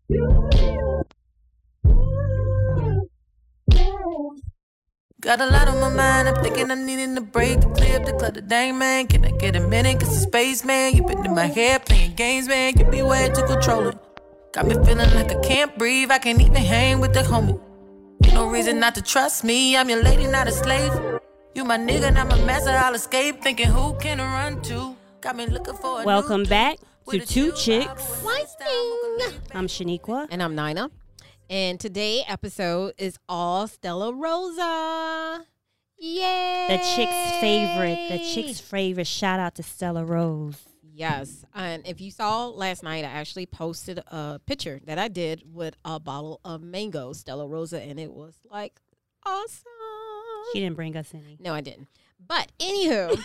Got a lot on my mind, I'm thinking I'm needing a break to clear up the clutter, dang man. Can I get a minute? Cause it's space, man. You been in my head playing games, man. You be way to control it. Got me feeling like I can't breathe, I can't even hang with the homie. Ain't no reason not to trust me, I'm your lady, not a slave. You my nigga, not my master, I'll escape. Thinking who can I run to? Got me looking for a Welcome back to Two Chicks. Whiting. I'm Shaniqua. And I'm Nina. And today's episode is all Stella Rosa. Yay! The chick's favorite. Shout out to Stella Rose. Yes. And if you saw last night, I actually posted a picture that I did with a bottle of mango Stella Rosa, and it was like awesome. She didn't bring us any. No, I didn't. But anywho,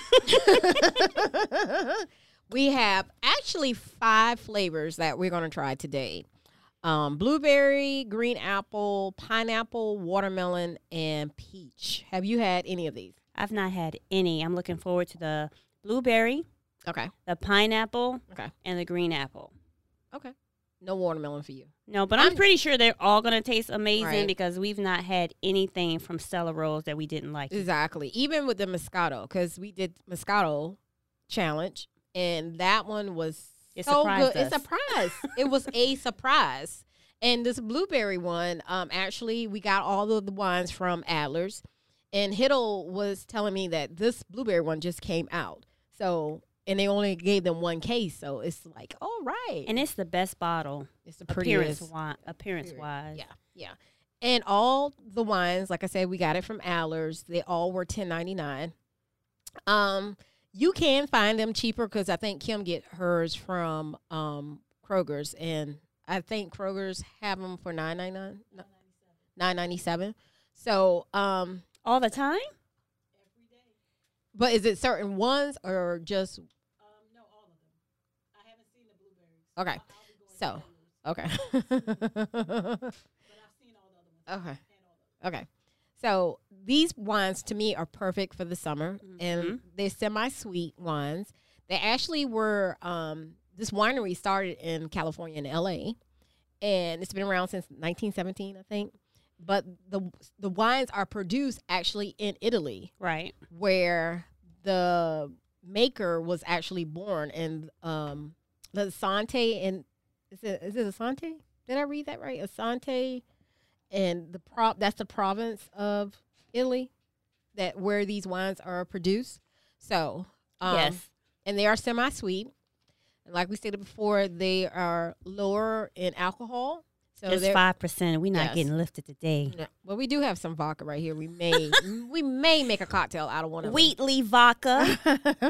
we have actually 5 flavors that we're going to try today. Blueberry, green apple, pineapple, watermelon, and peach. Have you had any of these? I've not had any. I'm looking forward to the blueberry, Okay. the pineapple, Okay. and the green apple. Okay. No watermelon for you. No, but I'm pretty sure they're all going to taste amazing Right. because we've not had anything from Stella Rose that we didn't like. Exactly. Even with the Moscato, because we did Moscato challenge, and that one was It so surprised good. us. It surprised. It was a surprise. And this blueberry one, actually, we got all of the wines from Adler's, and Hiddle was telling me that this blueberry one just came out. So, and they only gave them 1 case, so it's like, all right. And it's the best bottle. It's the prettiest. Appearance-wise. Yeah, yeah. And all the wines, like I said, we got it from Adler's. They all were $10.99. You can find them cheaper because I think Kim get hers from Kroger's, and I think Kroger's have them for $9.99, $9.97. So, All the time? but is it certain ones or just? No, all of them. I haven't seen the blueberries. Okay. Okay. But I've seen all the other ones. Okay. Okay. So these wines to me are perfect for the summer, and they're semi-sweet wines. They actually were, this winery started in California, in LA, and it's been around since 1917, I think. But the wines are produced actually in Italy, Right. where the maker was actually born in the Asante, and is it Asante? Did I read that right? Asante. And that's the province of Italy that where these wines are produced. So, Yes. and they are semi-sweet. And like we stated before, they are lower in alcohol. So Just they're 5%. We're not Yes. getting lifted today. no, well, we do have some vodka right here. We may make a cocktail out of one of them. Wheatley vodka.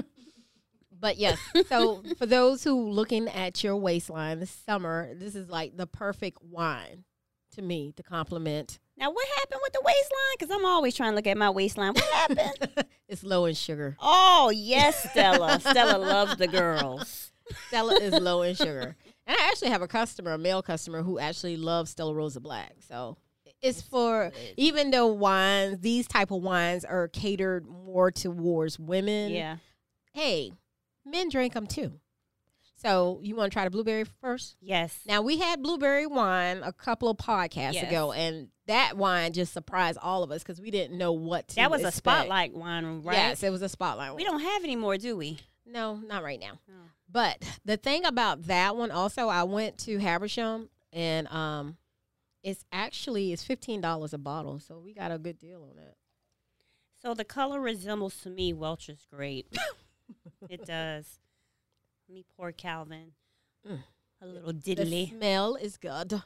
But yes, so for those who looking at your waistline this summer, this is like the perfect wine to me to complement. Now, what happened with the waistline? Because I'm always trying to look at my waistline. What happened? It's low in sugar. Oh, yes, Stella. Stella loves the girls. Stella is low in sugar. And I actually have a male customer, who actually loves Stella Rosa Black. So it's for, even though these type of wines are catered more towards women. Yeah. Hey, men drink them too. So you want to try the blueberry first? Yes. Now, we had blueberry wine a couple of podcasts Yes. ago, and that wine just surprised all of us because we didn't know what to That was a expect. spotlight wine, right? Yes, it was a spotlight We wine. don't have any more, do we? No, not right now. Oh. But the thing about that one also, I went to Habersham, and it's $15 a bottle, so we got a good deal on that. So the color resembles to me Welch's grape. It does. Let me pour Calvin a little The diddly. smell is good.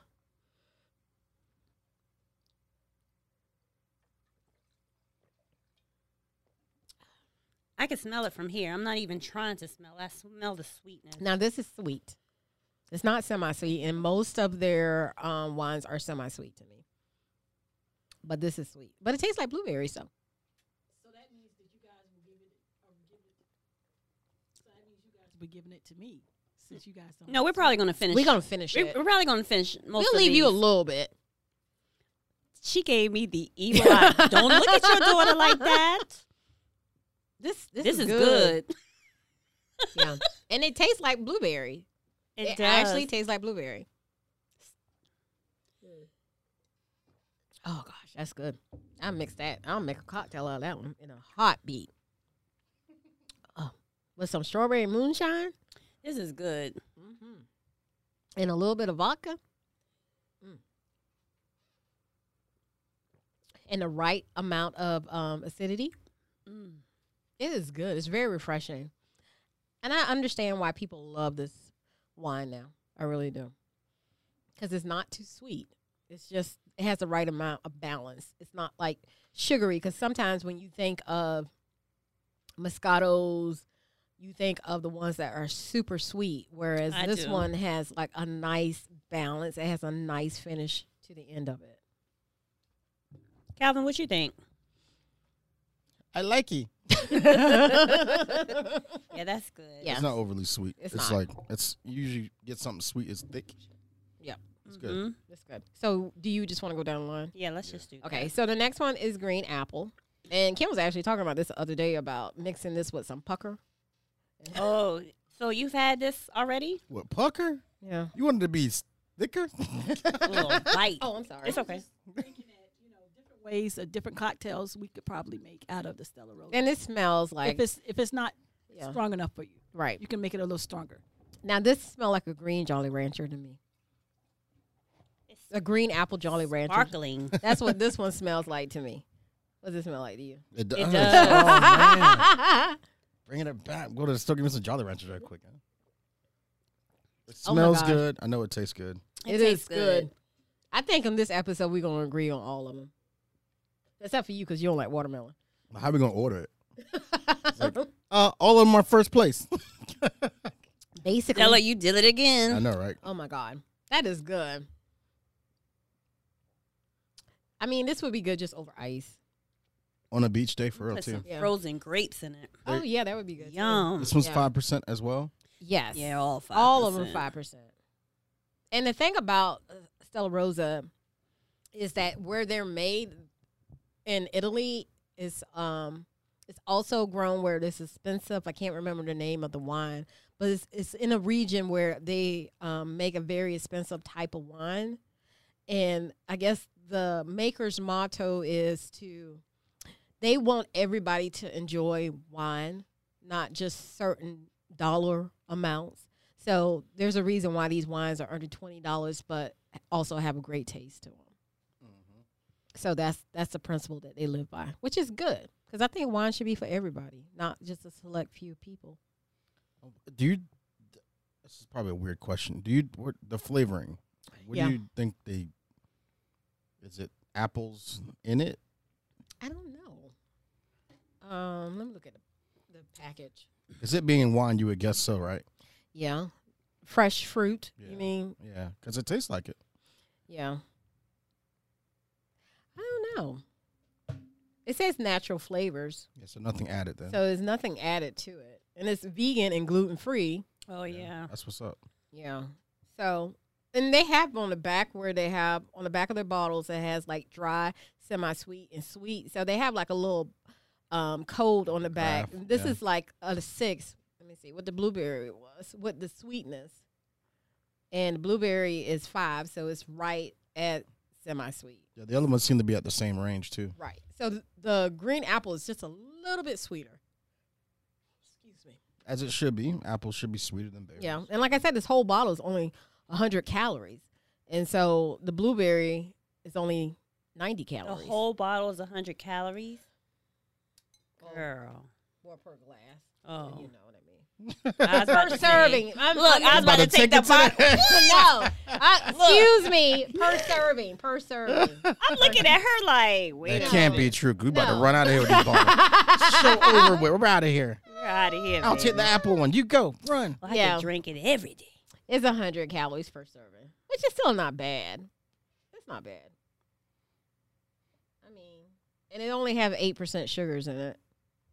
I can smell it from here. I'm not even trying to smell. I smell the sweetness. Now, this is sweet. It's not semi-sweet, and most of their wines are semi-sweet to me. But this is sweet. But it tastes like blueberries, though. So that means that you guys will give it. So that means you guys will be giving it to me, since you guys don't. No, we're probably going to finish. We're going to finish it. We're probably going to finish most We'll of leave you a these. little bit. She gave me the evil eye. Don't look at your daughter like that. This This is good. Yeah. And it tastes like blueberry. It does. Actually tastes like blueberry. Oh gosh, that's good. I mix that. I'll make a cocktail out of that one in a heartbeat. With some strawberry moonshine This is good. and a little bit of vodka. And the right amount of acidity. It is good. It's very refreshing. And I understand why people love this wine now. I really do. Because it's not too sweet. It's just, it has the right amount of balance. It's not like sugary. Because sometimes when you think of Moscatos, you think of the ones that are super sweet. Whereas this one has like a nice balance. It has a nice finish to the end of it. Calvin, what you think? I like it. Yeah, that's good. Yeah. It's not overly sweet. It's It's not. like, it's you usually get something sweet. It's thick. Yeah. It's good. That's good. So do you just want to go down the line? Yeah, let's just do that. Okay, so the next one is green apple. And Kim was actually talking about this the other day about mixing this with some pucker. Oh, so you've had this already? What, pucker? Yeah. You wanted to be thicker? A little bite. Oh, I'm sorry. It's okay. Thinking that, different ways of different cocktails we could probably make out of the Stella Rosa. And it smells like, if it's not yeah, strong enough for you, right. you can make it a little stronger. Now this smells like a green Jolly Rancher to me. It's A green apple Jolly Rancher. sparkling. That's what this one smells like to me. What does it smell like to you? It does. Oh, man. Bringing it back. Go to the store, give me some Jolly Ranchers right quick. Huh? It Oh my smells gosh. good. I know it tastes good. It tastes is good. I think in this episode we're going to agree on all of them. Except for you because you don't like watermelon. How are we going to order it? It's like, all of them are first place. Basically. Stella, you did it I again. know, right? Oh my God. That is good. I mean, this would be good just over ice. On a beach day for real, Put too. some Yeah. frozen grapes in it. Oh, yeah, that would be good. too. Yum. This one's Yeah. 5% as well. Yes. Yeah, all 5%. All of them 5%. And the thing about Stella Rosa is that where they're made in Italy is it's also grown where it's expensive. I can't remember the name of the wine, but it's in a region where they make a very expensive type of wine. And I guess the maker's motto is they want everybody to enjoy wine, not just certain dollar amounts. So there's a reason why these wines are under $20, but also have a great taste to them. So that's the principle that they live by, which is good because I think wine should be for everybody, not just a select few people. Do you? This is probably a weird question. Do you the flavoring? What Yeah. do you think they? Is it apples in it? I don't know. Let me look at the package. Is it being wine? You would guess so, right? Yeah, fresh fruit. Yeah. You mean? Yeah, because it tastes like it. Yeah. I don't know. It says natural flavors, Yeah, so nothing added then. so there's nothing added to it, and it's vegan and gluten free. Oh, yeah. That's what's up. Yeah. So, and they have on the back where they have on the back of their bottles, it has like dry, semi-sweet, and sweet. So they have like a little code on the back. Graph, This yeah. is like a 6. Let me see what the blueberry was, what the sweetness. And the blueberry is 5, so it's right at semi-sweet. Yeah, the other ones seem to be at the same range too. Right. So the green apple is just a little bit sweeter. Excuse me. As it should be. Apples should be sweeter than berries. Yeah, and like I said, this whole bottle is only 100 calories, and so the blueberry is only 90 The calories. whole bottle is 100 calories. Girl. Or per glass. Oh. You know what I mean. I was about Per to say- serving. Look, I was about to take the it to bottle. No, excuse me. Per serving. Per serving. I'm looking at her like, wait That a can't minute. be true. We about No. to run out of here with these bottles. So over with. We're out of here. We're out of here. I'll baby. take the apple one. You go. Run. Well, I Yeah. could drink it every day. It's 100 calories per serving, which is still not bad. It's not bad. I mean, and it only have 8% sugars in it.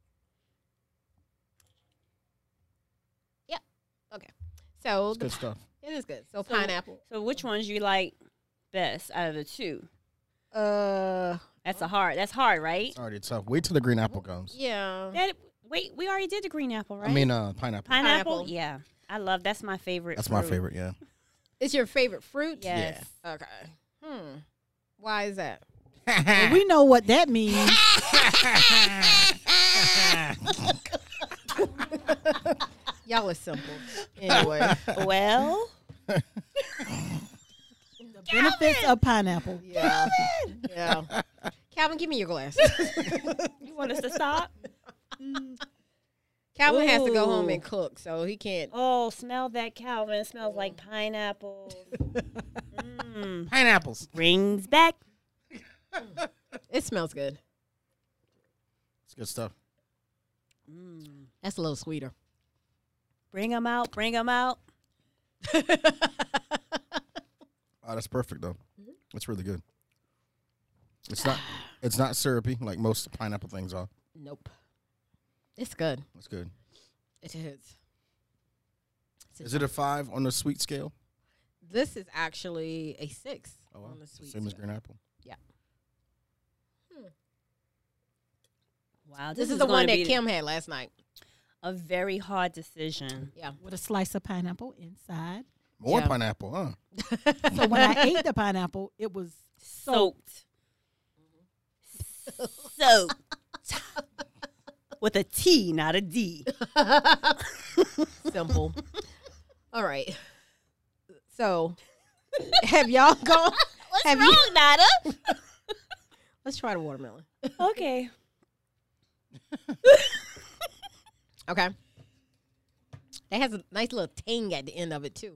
Yep. Okay. So It's good stuff. it is good. So So- pineapple. So which ones you like best out of the two? Uh, That's hard, right? It's already tough. Wait till the green apple comes. yeah. Wait, we already did the green apple, right? I mean, pineapple. pineapple? Pineapple. Yeah. That's my favorite. That's my fruit. favorite, yeah. It's your favorite fruit? Yes. Okay. Why is that? Well, we know what that means. Y'all are simple. Anyway. Well, The benefits of pineapple. Yeah. Yeah. Calvin, give me your glasses. you want us to stop? Calvin has to go home Ooh. and cook, so he can't. Oh, smell that, Calvin. It smells like pineapple. Pineapples. Brings back. It smells good. It's good stuff. That's a little sweeter. Bring them out. Bring them out. Oh, that's perfect though. It's really good. It's not syrupy like most pineapple things are. Nope. It's good. It's good. It is. Is it a 5 on the sweet scale? This is actually a 6 Oh, wow. on the sweet Same as scale. green apple. Yeah. Wow. This is the gonna one that be Kim had last night. a very hard decision. Yeah. With a slice of pineapple inside. More Yeah. pineapple, huh? So when I ate the pineapple, it was soaked. Soaked. With a T, not a D. Simple. All right. So, have y'all gone? What's Have wrong, you- Nada? Let's try the watermelon. Okay. Okay. It has a nice little tang at the end of it too.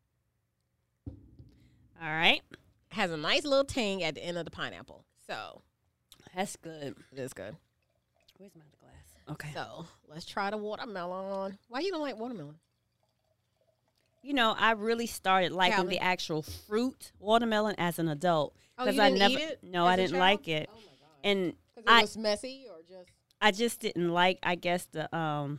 All right. It has a nice little tang at the end of the pineapple. So That's good. it is good. Where's my glass? Okay. So let's try the watermelon. Why you don't like watermelon? You know, I really started liking Calvin. the actual fruit watermelon as an adult. Oh, you I didn't never, eat it No, as I a didn't child? like it. Oh my god. And Because I- it was messy or just I just didn't like, I guess, I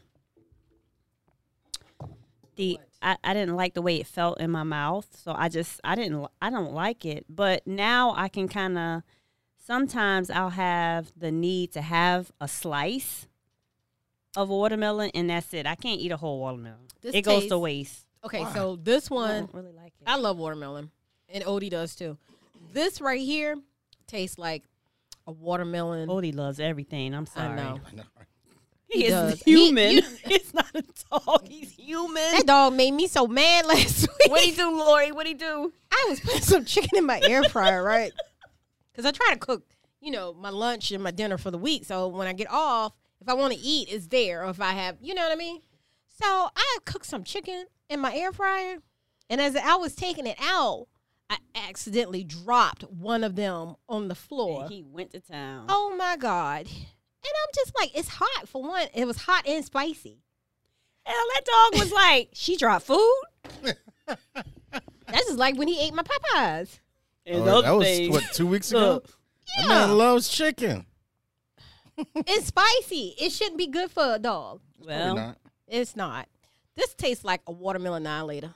didn't like the way it felt in my mouth. So I don't like it. But now I can kind of, sometimes I'll have the need to have a slice of watermelon and that's it. I can't eat a whole watermelon. This It goes to tastes- waste. okay. Why? So this I one, don't really like it. I love watermelon, and Odie does too. This right here tastes like a watermelon. Odie loves everything. I'm sorry. I know. I know. He He is does. human. He's not a dog. He's human. That dog made me so mad last week. What'd he do, Lori? What'd he do? I was putting some chicken in my air fryer, right? Because I try to cook, my lunch and my dinner for the week. So when I get off, if I want to eat, it's there. Or if I have, you know what I mean? So I cooked some chicken in my air fryer. And as I was taking it out, I accidentally dropped one of them on the floor. And he went to town. Oh, my God. And I'm just like, it's hot for one. It was hot and spicy. Hell, that dog was like, she dropped food. That's just like when he ate my Popeyes. Oh, that was, what, 2 weeks ago? That man loves chicken. It's spicy. It shouldn't be good for a dog. Probably Well, not. It's not. This tastes like a watermelon annihilator.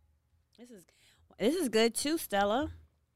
this is good too, Stella.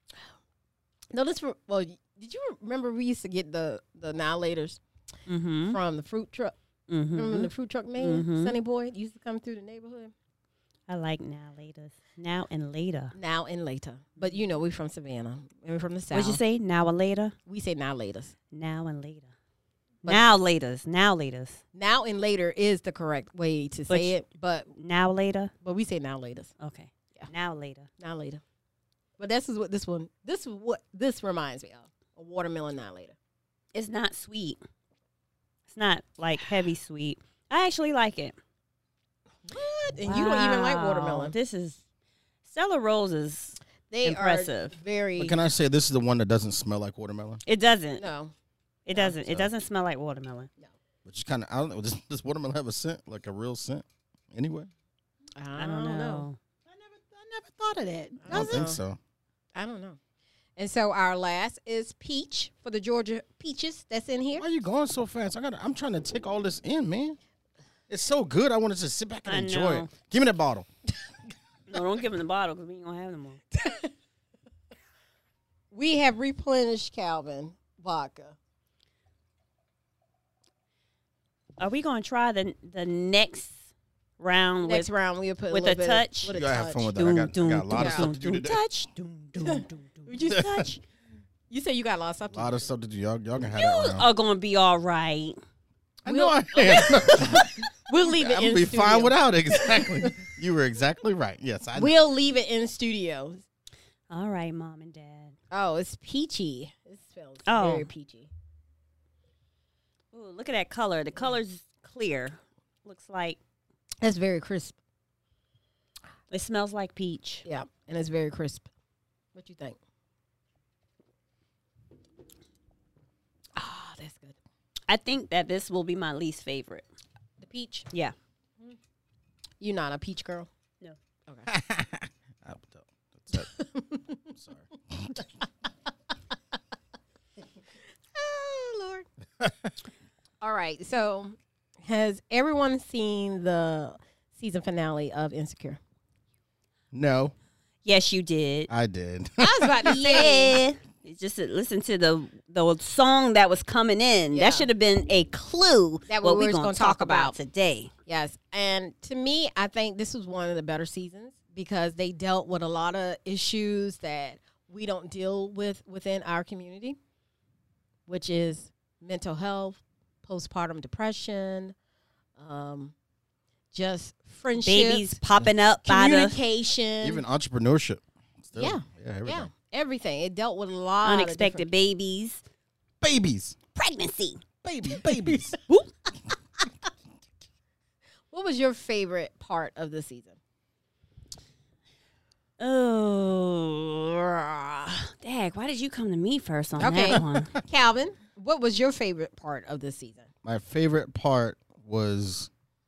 No, well, did you remember we used to get the annihilators Mm-hmm. from the fruit truck? Remember Mm-hmm. the fruit truck man, Mhm. Sonny Boy, used to come through the neighborhood? I like now later. Now and later. Now and later. But we're from Savannah. And we're from the South. What'd you say? Now and later? We say now laters. Now and later. But- Now laters. Now laters. Now and later is the correct way to But say it, but Now later. we say now laters. Okay. Yeah. Now later. Now later. But this is what this reminds me of. A watermelon now later. It's not sweet. It's not like heavy sweet. I actually like it. What? And you don't even like Wow. watermelon. This is Stella Rose is They impressive. are very But can I say this is the one that doesn't smell like watermelon? It doesn't. no. It doesn't. It So- doesn't smell like watermelon. Which is kind of, I don't know, does watermelon have a scent, like a real scent anyway? I don't know. I never thought of that. I don't Does think it? so. I don't know. And so our last is peach for the Georgia peaches that's in here. Why are you going so fast? I'm trying to take all this in, man. It's so good. I want to just sit back and I enjoy know. it. Give me that bottle. No, don't give him the bottle because we ain't gonna have them all. We have replenished Calvin vodka. Are we gonna try the next round Next with round we'll put with little a bit touch? With a You gotta have touch. fun with that. I got a lot of doom, stuff to do today. touch? Touch. Would you Touch. You say you got a lot of stuff A to lot do. of stuff to do. Y'all can have You that round. are gonna be all right. I know I am. We'll leave it I'm in gonna be studio. fine without it. Exactly. You were exactly right. Yes, I know. We'll leave it in studios. All right, mom and dad. Oh, it's peachy. It smells Oh. very peachy. Ooh, look at that color. The color's clear. Looks like That's very crisp. it smells like peach. Yeah, and it's very crisp. What you think? Ah, that's good. I think that this will be my least favorite. The peach. Yeah. You not a peach girl? No. Okay. That's it. Sorry. Oh Lord. All right. So, has everyone seen the season finale of Insecure? No, Yes, you did. I did. I was about to say. Yeah. Just to listen to the song that was coming in. Yeah. That should have been a clue That what we we're were going gonna to talk talk about. about today. Yes, and to me, I think this was one of the better seasons because they dealt with a lot of issues that we don't deal with within our community, which is mental health, postpartum depression, just friendships, Babies popping up by the communication, Even entrepreneurship. Still. Yeah. Everything. yeah, everything. It dealt with a lot of unexpected different- babies, Babies. pregnancy. Babies. What was your favorite part of the season? Oh, Dag, why did you come to me first on Okay. that one? Calvin, what was your favorite part of the season? My favorite part was.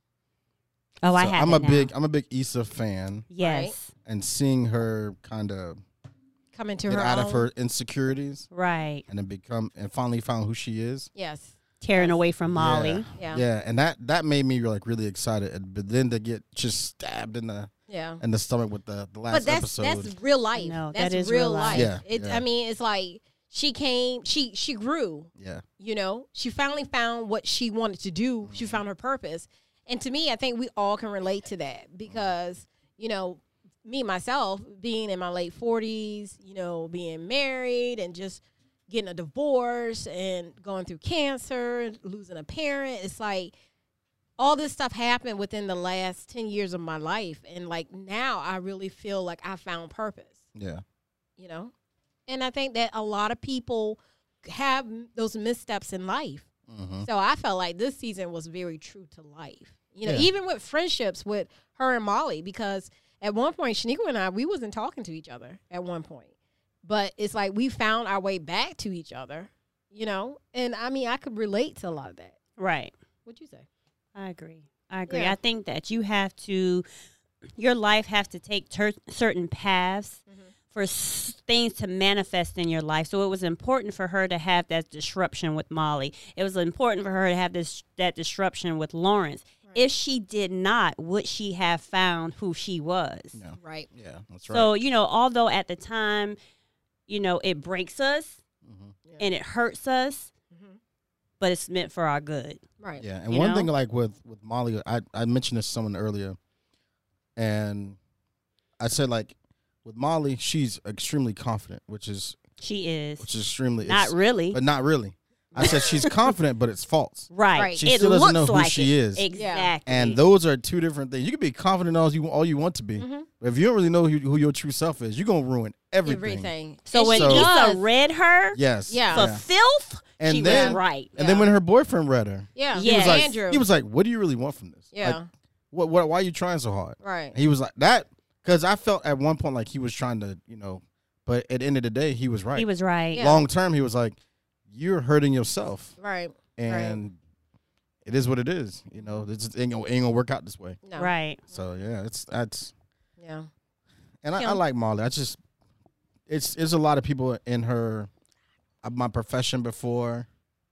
Oh, I so have I'm it a now. big Issa fan, Yes, and seeing her kind of Come into get her out own? of her insecurities right. and then finally found who she is. Yes. Tearing away from Molly. Yeah. Yeah, and that made me like really excited. But then to get just stabbed in the stomach with the last But that's episode. real life. No, that's that is real real life. life. Yeah, yeah. I mean, it's like she grew. Yeah, You know, she finally found what she wanted to do. She found her purpose, and to me, I think we all can relate to that because you know, me myself being in my late 40s, you know, being married and just getting a divorce and going through cancer, losing a parent. It's like all this stuff happened within the last 10 years of my life. And like now I really feel like I found purpose, yeah. you know? And I think that a lot of people have those missteps in life. Mm-hmm. So I felt like this season was very true to life. You know, Yeah. even with friendships with her and Molly, because at one point, Shaniqua and I, we wasn't talking to each other at one point. But it's like we found our way back to each other, you know? And I mean, I could relate to a lot of that. Right. What'd you say? I agree. I Yeah. think that your life has to take certain paths for things to manifest in your life. So it was important for her to have that disruption with Molly. It was important for her to have that disruption with Lawrence. If she did not, would she have found who she was? Yeah, Right. yeah, that's right. So, although at the time, it breaks us Mhm. and it hurts us, Mhm. but it's meant for our good. Right. Yeah, and You one know? thing like with Molly, I mentioned this to someone earlier, and I said like with Molly, she's extremely confident, which is She is. extremely Not it's- really. but not really. I said she's confident, but it's false. Right. Right. She It still doesn't looks know who like she it. is. Exactly. And those are two different things. You can be confident all you want to be, Mhm. but if you don't really know who your true self is, you're gonna ruin everything. Everything. so And when she So- Issa does. read her Yes. Yeah. for filth, And she then- was right. And then Yeah. when her boyfriend read her, Yeah. He was like, Andrew. he was like, "What do you really want from this? Yeah. Like, what? Why are you trying so hard?" right. And he was like that because I felt at one point like he was trying to, but at the end of the day, he was right. He was right. Yeah. Long term, he was like, "You're hurting yourself, Right. and it is what it is. This ain't gonna work out this way." No. Right. So yeah, that's Yeah. and I Kim? like Molly. It's a lot of people in my profession before,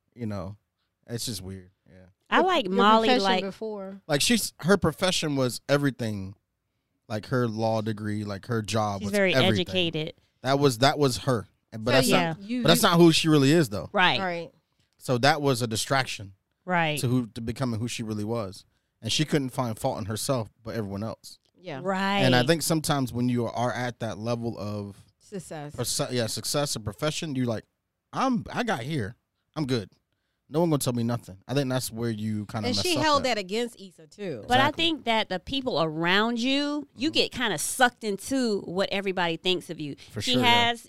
it's just weird. Yeah, I like Your Molly profession like before. like her profession was everything, like her law degree, like her job she's was very everything. educated. That was her, but So that's you- not. you- But that's not who she really is, though. Right. Right. So that was a distraction Right. to becoming who she really was, and she couldn't find fault in herself, but everyone else. Yeah. Right. And I think sometimes when you are at that level of Success. success or profession, you like I got here. I'm good. No one gonna tell me nothing. I think that's where you kind of And mess she up held at. that against Issa too. But I Exactly. think that the people around you, you get kind of sucked into what everybody thinks of you. For She sure, yeah. has,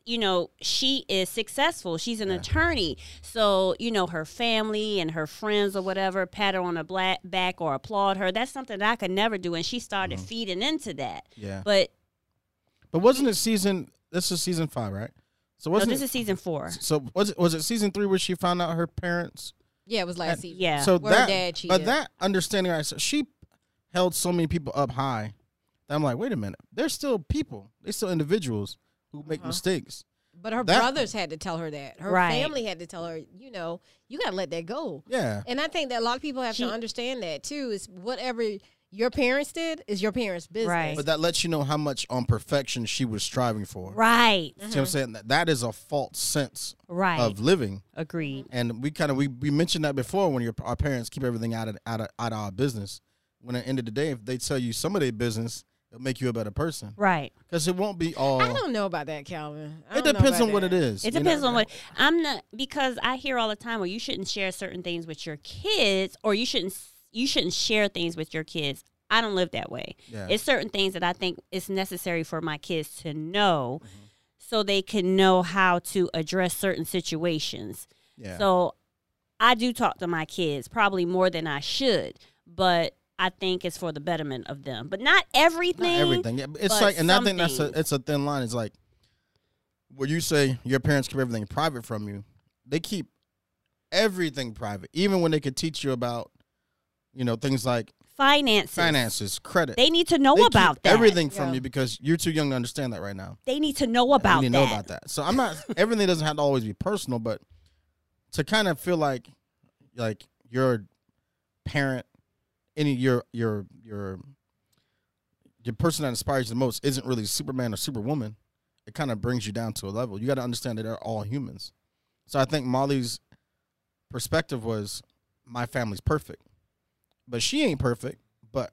she is successful. She's an attorney. So, her family and her friends or whatever pat her on the back or applaud her. That's something that I could never do. And she started feeding into that. Yeah. But But wasn't it this is season 5, right? So no, wasn't this it, is season 4. so was it season 3 where she found out her parents? Yeah, it was last season. Yeah. So Where her that, dad cheated. but that understanding, right? So she held so many people up high that I'm like, wait a minute, they're still people. They're still individuals who make mistakes. But her That- brothers had to tell her that. Her Right. family had to tell her, you got to let that go. Yeah, And I think that a lot of people have to understand that too. Is whatever your parents did is your parents' business. Right. but that lets you know how much on perfection she was striving for. Right. See what I'm saying? That is a false sense Right. of living. Agreed. And we mentioned that before when our parents keep everything out of our business. When at the end of the day, if they tell you some of their business, it'll make you a better person. Right. Because it won't be all. I don't know about that, Calvin. It depends on what it is. It you know? depends on what I'm not, because I hear all the time, well, you shouldn't share certain things with your kids, or you shouldn't share things with your kids. I don't live that way. Yeah. It's certain things that I think it's necessary for my kids to know, so they can know how to address certain situations. Yeah. So I do talk to my kids probably more than I should, but I think it's for the betterment of them. But not everything. Not everything. Yeah, it's but like, and I some think things. it's a thin line. It's like where you say your parents keep everything private from you. They keep everything private, even when they could teach you about, things like finances, credit. They need to know They about keep that. everything from Yeah. you because you're too young to understand that right now. They need to know about you need that. to know about that. So I'm not. Everything doesn't have to always be personal, but to kind of feel like your parent, your person that inspires you the most isn't really Superman or Superwoman. It kind of brings you down to a level. You got to understand that they're all humans. So I think Molly's perspective was, my family's perfect, but she ain't perfect. But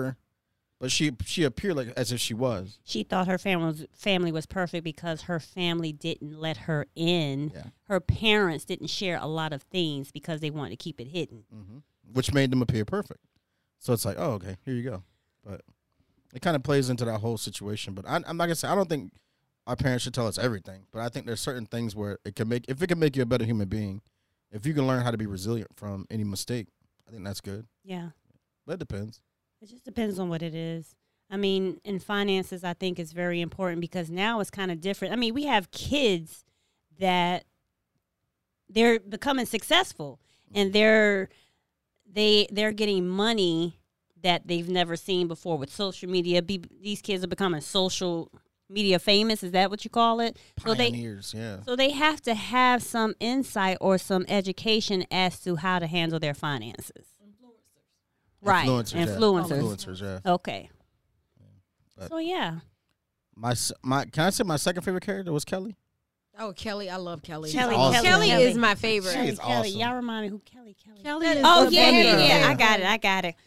she appeared like as if she was. She thought her family was perfect because her family didn't let her in. Yeah. Her parents didn't share a lot of things because they wanted to keep it hidden. Which made them appear perfect. So it's like, oh, okay, here you go. But it kind of plays into that whole situation. But I'm not gonna say I don't think our parents should tell us everything. But I think there's certain things where if it can make you a better human being, if you can learn how to be resilient from any mistake, I think that's good. Yeah. But it depends. It just depends on what it is. I mean, in finances, I think is very important because now it's kind of different. I mean, we have kids that they're becoming successful and they're getting money that they've never seen before with social media. These kids are becoming social media famous. Is that what you call it? Pioneers, yeah. So they have to have some insight or some education as to how to handle their finances. Right. Influencers, yeah. Okay. But- So yeah. My can I say my second favorite character was Kelly? Oh, Kelly, I love Kelly. She's awesome. Kelly Kelly. is my favorite. She is Kelly. awesome. Y'all remind me who Kelly. Kelly is Oh the yeah, funny yeah, girl. yeah. I got it.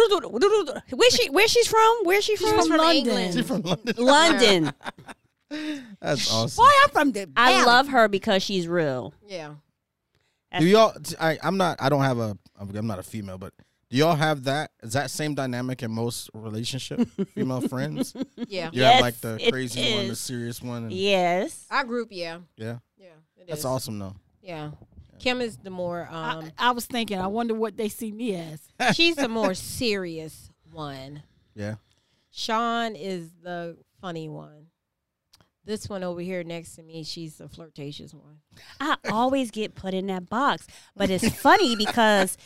Where she's from? She's from London. England. She's from London. London. That's awesome. Boy, I'm from the I valley. love her because she's real. Yeah. Do y'all? I'm not a female, but do y'all have that? Is that same dynamic in most relationship female friends? Yeah. You have Yes, like the it crazy one, the is. serious one. And, Yes. Our group, yeah. yeah, Yeah. It that's is. awesome though. Yeah. Kim is the more I was thinking, I wonder what they see me as. she's the more serious one. Yeah, Sean is the funny one. This one over here next to me, she's the flirtatious one. I always get put in that box, but it's funny because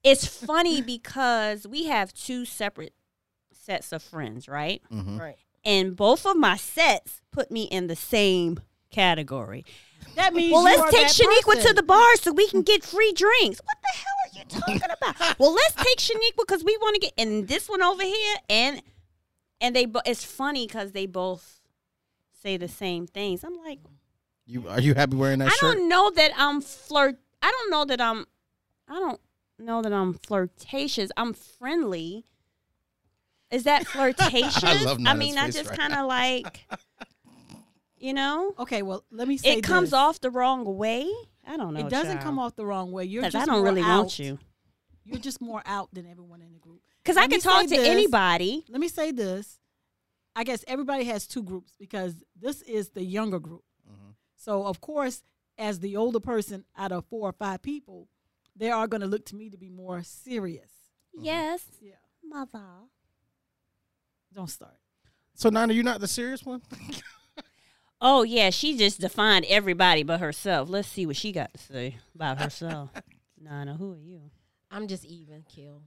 we have two separate sets of friends, right? Mm-hmm. Right. And both of my sets put me in the same category. That means Well, you let's are take that Shaniqua person. to the bar so we can get free drinks. What the hell are you talking about? Well, let's take Shaniqua because we want to get, and this one over here, and it's funny because they both say the same things. I'm like, Are you happy wearing that I shirt? don't know that I'm I don't know that I'm flirtatious. I'm friendly. Is that flirtatious? I love Nana's mean, I face just right kind of like, You know, Okay, well, let me say it comes this. off the wrong way. I don't know. It doesn't come off the wrong way. You're because just I don't more really out. want you. You're just more out than everyone in the group. Because I Let can me talk say to this. anybody. Let me say this. I guess everybody has two groups because this is the younger group. So, of course, as the older person out of 4 or 5 people, they are going to look to me to be more serious. Yes, Yeah. mother. Don't start. So Nina, you're not the serious one? Oh yeah, she just defined everybody but herself. Let's see what she got to say about herself. Nana, who are you? I'm just even kill.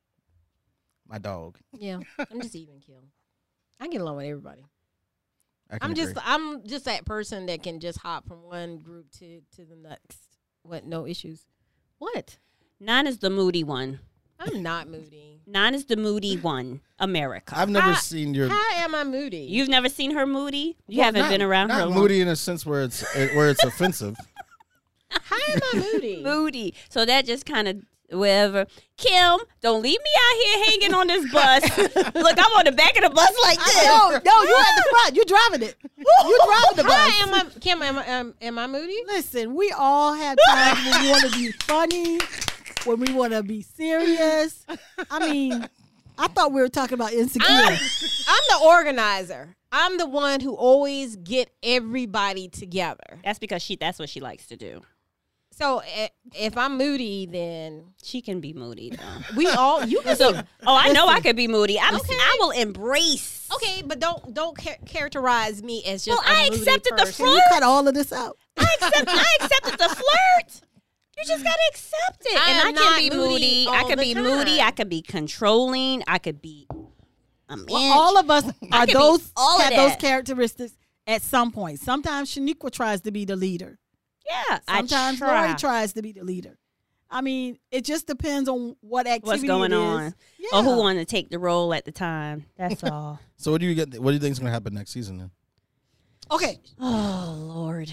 My dog. Yeah, I'm just even kill. I get along with everybody. I can I'm agree. just that person that can just hop from one group to the next. What? No issues. What? Nana's the moody one. I'm not moody. Nana's the moody one. America. I've never seen your How am I moody? You've never seen her moody? You Well, haven't not- been around her not long. moody in a sense where it's offensive. How am I moody? Moody. So that just kind of whatever. Kim, don't leave me out here hanging on this bus. Look, I'm on the back of the bus like this. No, you at the front. You're driving it. You're driving the bus. How am I? Kim, am I moody? Listen, we all have times when we want to be funny, when we want to be serious. I mean, I thought we were talking about insecure. I'm the organizer. I'm the one who always get everybody together. That's because that's what she likes to do. So if I'm moody, then She can be moody though. we all you can. So, I know I could be moody. I will embrace. Okay, but don't characterize me as just. Well, a I moody accepted the person. Can you flirt. cut all of this out? I accepted the flirt. You just gotta accept it. I And am I not can be moody moody. I all could the be moody. time. I could be controlling. I could be a man. Well, all of us are could be those all of have those that. characteristics at some point. Sometimes Shaniqua tries to be the leader. Yeah, Sometimes I try. Lori tries to be the leader. I mean, it just depends on what activity What's going it is. on. Yeah. Or who wanted to take the role at the time. That's all. So what do you think is going to happen next season then? Okay, Oh, Lord.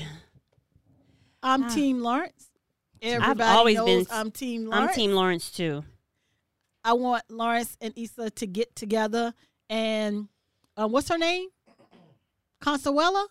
I'm Team Lawrence. Everybody always knows been- I'm Team Lawrence. I'm Team Lawrence, too. I want Lawrence and Issa to get together and what's her name? Consuela?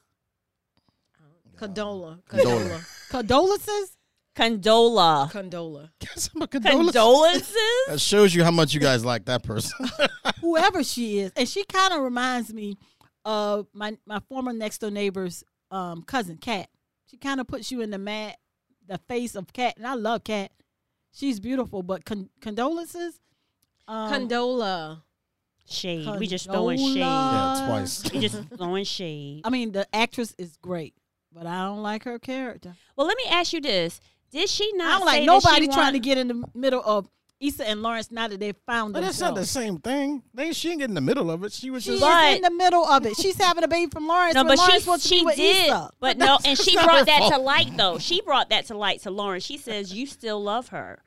Condola. Condolences? Condola. Condola. Condolences? That shows you how much you guys like that person. Whoever she is. And she kind of reminds me of my former next door neighbor's cousin, Kat. She kind of puts you in the face of Kat. And I love Kat. She's beautiful, but condolences? Condola. Shade. We just throwing shade. Yeah, twice. We just throwing shade. I mean, the actress is great, but I don't like her character. Well, let me ask you this. Did she I not don't like say nobody that she trying to get in the middle of Issa and Lawrence now that they've found But that's not the themselves. same thing. She didn't get in the middle of it. She was She's just. But- in the middle of it. She's having a baby from Lawrence. No, when but Lawrence wants to be she with did. Issa. But no, and she not brought her that to fault. light, though. She brought that to light to Lauren. She says, you still love her.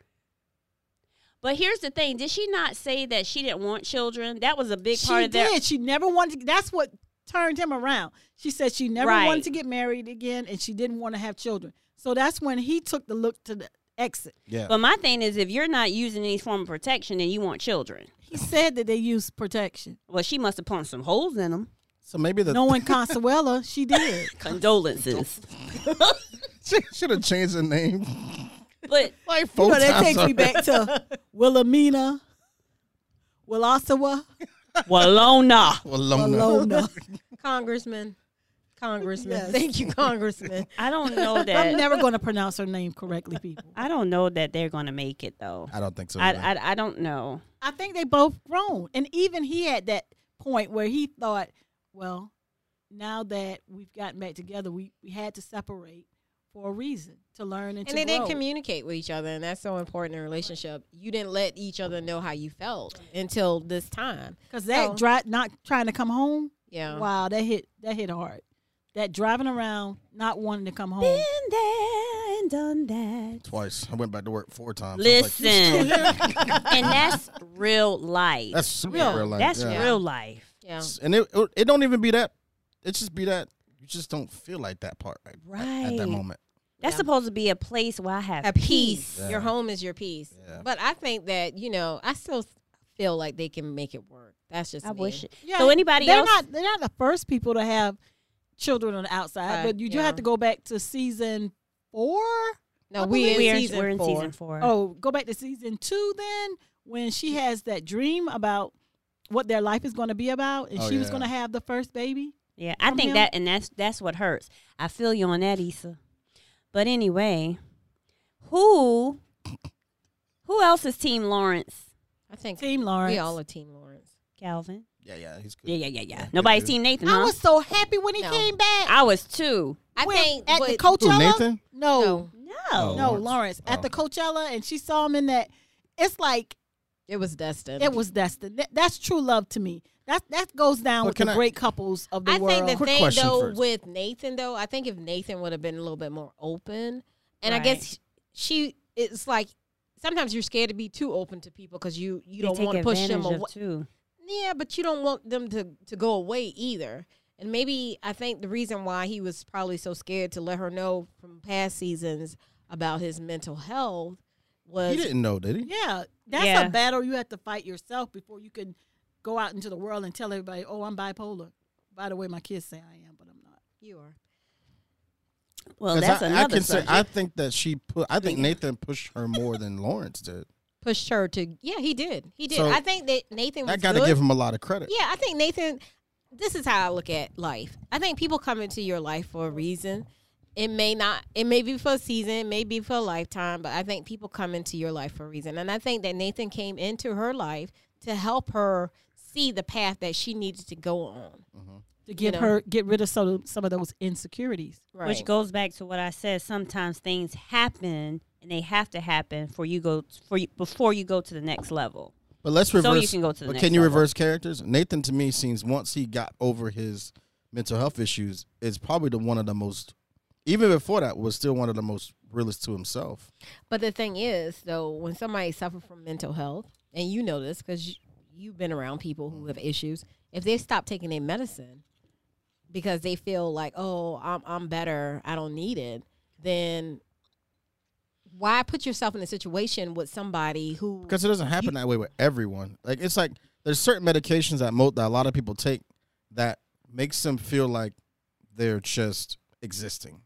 But here's the thing. Did she not say that she didn't want children? That was a big part She of that. did. She never wanted to. That's what turned him around. She said she never Right. wanted to get married again, and she didn't want to have children. So that's when he took the look to the exit. Yeah. But my thing is, if you're not using any form of protection, then you want children. He said that they used protection. Well, she must have punched some holes in them. So maybe the Knowing Consuela, she did. Condolences. she should have changed the name. But Like 4 That times takes me already. back to Wilhelmina, Willasawa, Walona. Well, Lona. Walona. Congressman. Yes. Thank you, Congressman. I don't know I'm that. never going to pronounce her name correctly, people. I don't know that they're going to make it, though. I don't think so. either. I don't know. I think they both grown. And even he had that point where he thought, well, now that we've gotten back together, we had to separate for a reason, to learn and to They grow. didn't communicate with each other, and that's so important in a relationship. You didn't let each other know how you felt until this time. Because that not trying to come home, Yeah. wow, that hit hard. That driving around, not wanting to come home. Been there and done that. Twice. I went back to work 4 times. I was like, Listen, and that's real life. that's super real. real life. That's yeah. real life. Yeah. And it don't even be that. It just be that you just don't feel like that part at that Right. moment. That's Yeah. supposed to be a place where I have A peace. Yeah. Your home is your peace. Yeah. But I think that, I still feel like they can make it work. That's just I me. wish it. Yeah, So anybody they're else? They're not the first people to have children on the outside, but you do yeah. have to go back to season 4. No, I we're believe- in season we're in 4. season 4. Oh, go back to season 2 then, when she has that dream about what their life is going to be about, and Oh, she was yeah. going to have the first baby. Yeah, I from think him? that, and that's what hurts. I feel you on that, Issa. But anyway, who else is Team Lawrence? I think Team Lawrence. we all are Team Lawrence. Calvin? Yeah, he's good. Yeah. Nobody's good. Team Nathan, I huh? was so happy when he No. came back. I was too. I When- think at the but- Coachella. Who, Nathan? No, no, Oh. no, Lawrence. Lawrence at Oh. the Coachella, and she saw him in that. It's like it was Dustin. it was destined. That's true love to me. That goes down But with the can I- great couples of the I world. think the Quick thing question though first. with Nathan though, I think if Nathan would have been a little bit more open, and I Right. guess it's like sometimes you're scared to be too open to people because you They don't take want to push them advantage away. of too. Yeah, but you don't want them to go away either. And maybe I think the reason why he was probably so scared to let her know from past seasons about his mental health was He didn't know, did he? yeah, that's Yeah. a battle you have to fight yourself before you can go out into the world and tell everybody, "Oh, I'm bipolar." By the way, my kids say I am, but I'm not. you are. Well, 'Cause that's I another can say subject. I think that I think Nathan pushed her more than Lawrence did. Pushed her to he did. So, I think that Nathan was I got to good. give him a lot of credit. Yeah, I think Nathan, this is how I look at life. I think people come into your life for a reason. It may be for a season, it may be for a lifetime, but I think people come into your life for a reason. And I think that Nathan came into her life to help her see the path that she needed to go on. To get know. get rid of some of those insecurities. Right. Which goes back to what I said. Sometimes things happen, and they have to happen before you go to the next level. But let's So reverse. you can go to the but next can you level. reverse characters? Nathan, to me, seems once he got over his mental health issues, is probably one of the most. Even before that, was still one of the most realist to himself. But the thing is, though, when somebody suffers from mental health, and you know this because you've been around people who have issues, if they stop taking their medicine because they feel like, oh, I'm better, I don't need it, then why put yourself in a situation with somebody who Because it doesn't happen that way with everyone. Like it's like there's certain medications that a lot of people take that makes them feel like they're just existing.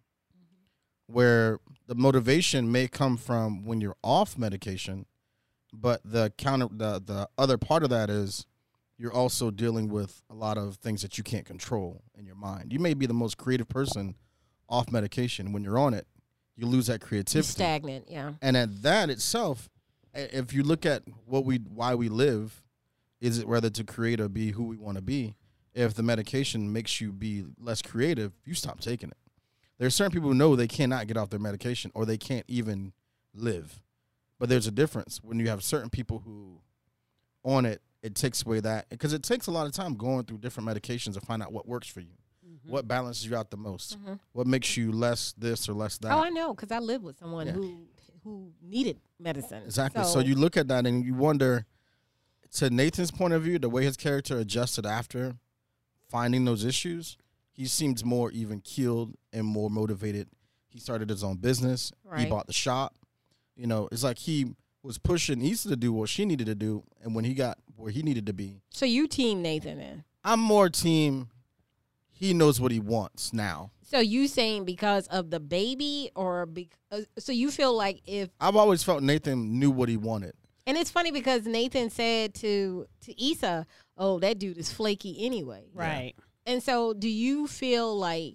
Where the motivation may come from when you're off medication, but the other part of that is you're also dealing with a lot of things that you can't control in your mind. You may be the most creative person off medication. When you're on it, you lose that is creativity. stagnant. Yeah. And at that itself, if you look at why we live, is it rather to create or be who we want to be? If the medication makes you be less creative, you stop taking it. There are certain people who know they cannot get off their medication or they can't even live. But there's a difference when you have certain people who on it, it takes away that. Because it takes a lot of time going through different medications to find out what works for you. What balances you out the most? What makes you less this or less that? Oh, I know, because I live with someone Yeah. who needed medicine. Exactly. So you look at that and you wonder, to Nathan's point of view, the way his character adjusted after finding those issues, he seems more even keeled and more motivated. He started his own business. He Right. bought the shop. You know, it's like he was pushing Issa to do what she needed to do, and when he got where he needed to be, So you team Nathan then. I'm more team. He knows what he wants now. So you saying because of the baby or because, so you feel like if, I've always felt Nathan knew what he wanted. and it's funny because Nathan said to Issa, oh, that dude is flaky anyway. Right. And so do you feel like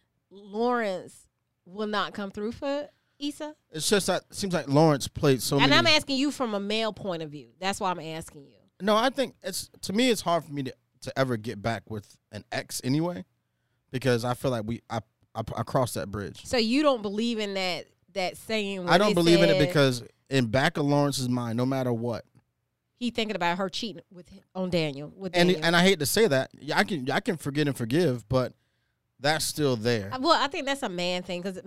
Lawrence will not come through for Issa? It's just that it seems like Lawrence played so And many. I'm asking you from a male point of view. That's why I'm asking you. No, I think to me it's hard for me to ever get back with an ex anyway, because I feel like I crossed that bridge. So you don't believe in that saying? where I don't they believe in it said because in back of Lawrence's mind, no matter what, he thinking about her cheating on Daniel with and Daniel. and I hate to say that, I can forget and forgive, but that's still there. Well, I think that's a man thing because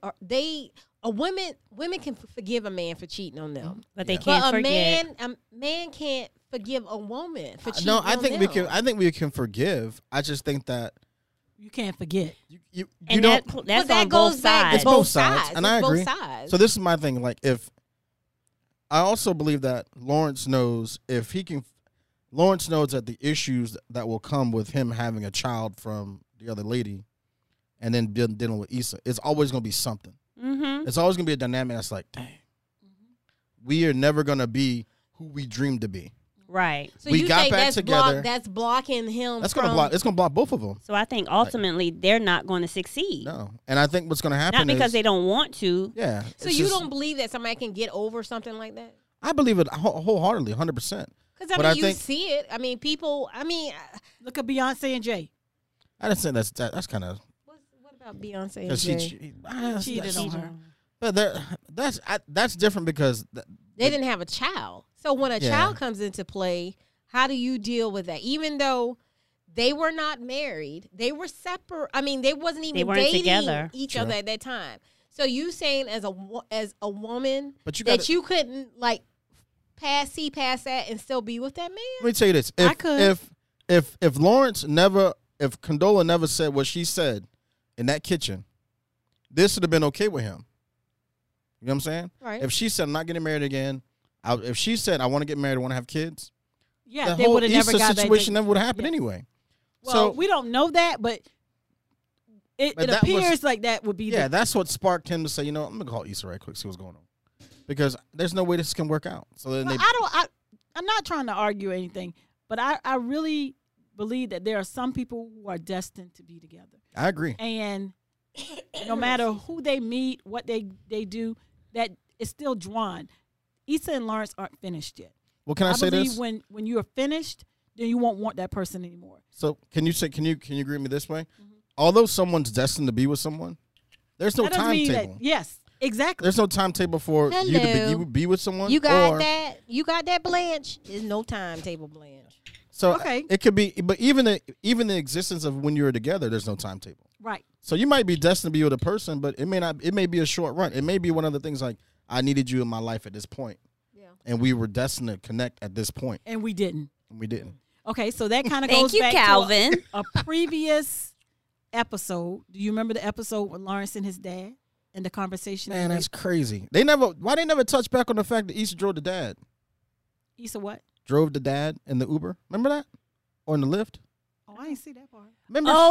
women can forgive a man for cheating on them, But they Yeah. can't but forget. a man can't forgive a woman for cheating. No, I on think them. we can. I think we can forgive. I just think that You can't forget. you and don't. that's But that on both goes back sides. to It's both both sides, sides, and It's I both agree. sides. So this is my thing. Like, if I also believe that Lawrence knows if he can, Lawrence knows that the issues that will come with him having a child from the other lady, and then dealing with Issa, it's always going to be something. Mm-hmm. It's always going to be a dynamic that's like, dang, we are never going to be who we dreamed to be. Right. So We you got think back that's together. that's blocking him That's from going to block. It's going to block both of them. So I think ultimately they're not going to succeed. No, and I think what's going to happen Not because is, they don't want to. yeah. So it's you just- don't believe that somebody can get over something like that? I believe it wholeheartedly, 100%. Because But I I mean, you think- see it. I mean, people. I mean, Look at Beyonce and Jay. I just think that's kind of what about Beyonce and because Jay? Cheated on her. But that's different because They didn't have a child. So when a Yeah. child comes into play, how do you deal with that? Even though they were not married, they were separate. I mean, they wasn't even weren't dating together. each Sure. other at that time. So you saying as a woman But you that gotta- you couldn't like see past that and still be with that man? let me tell you this: I could. if Condola never said what she said in that kitchen, this would have been okay with him. You know what I'm saying? Right. If she said I'm not getting married again, if she said I want to get married, I want to have kids, Yeah, the they whole would have never Issa got back. situation never would have happened Yeah. anyway. Well, so we don't know that, but it But that was- appears like that would be. yeah, that's what sparked him to say, you know, I'm gonna call Issa right quick, see what's going on, because there's no way this can work out. So then Well, I'm not trying to argue anything, but I really believe that there are some people who are destined to be together, I agree. and no matter who they meet, what they do, that is still drawn. Issa and Lawrence aren't finished yet. Well, can I say believe this? when you are finished, then you won't want that person anymore. So can you agree with me this way? Although someone's destined to be with someone, there's no That doesn't mean timetable. that. Yes, exactly. There's no timetable for you to Hello. be with someone. You got or, that? You got that, Blanche? There's no timetable, Blanche. So Okay. it could be, but even the existence of when you're together, there's no timetable. Right. So you might be destined to be with a person, but it may not. It may be a short run. It may be one of the things like I needed you in my life at this point, Yeah. and we were destined to connect at this point, And we didn't. and we didn't. Okay, so that kind of Thank goes you, back Calvin. to a previous episode. Do you remember the episode with Lawrence and his dad and the conversation? Man, that that's crazy. Why they never touch back on the fact that Issa drove the dad, Issa what? drove the dad in the Uber. Remember that, or in the Lyft? Oh, I didn't see that part. Remember? Oh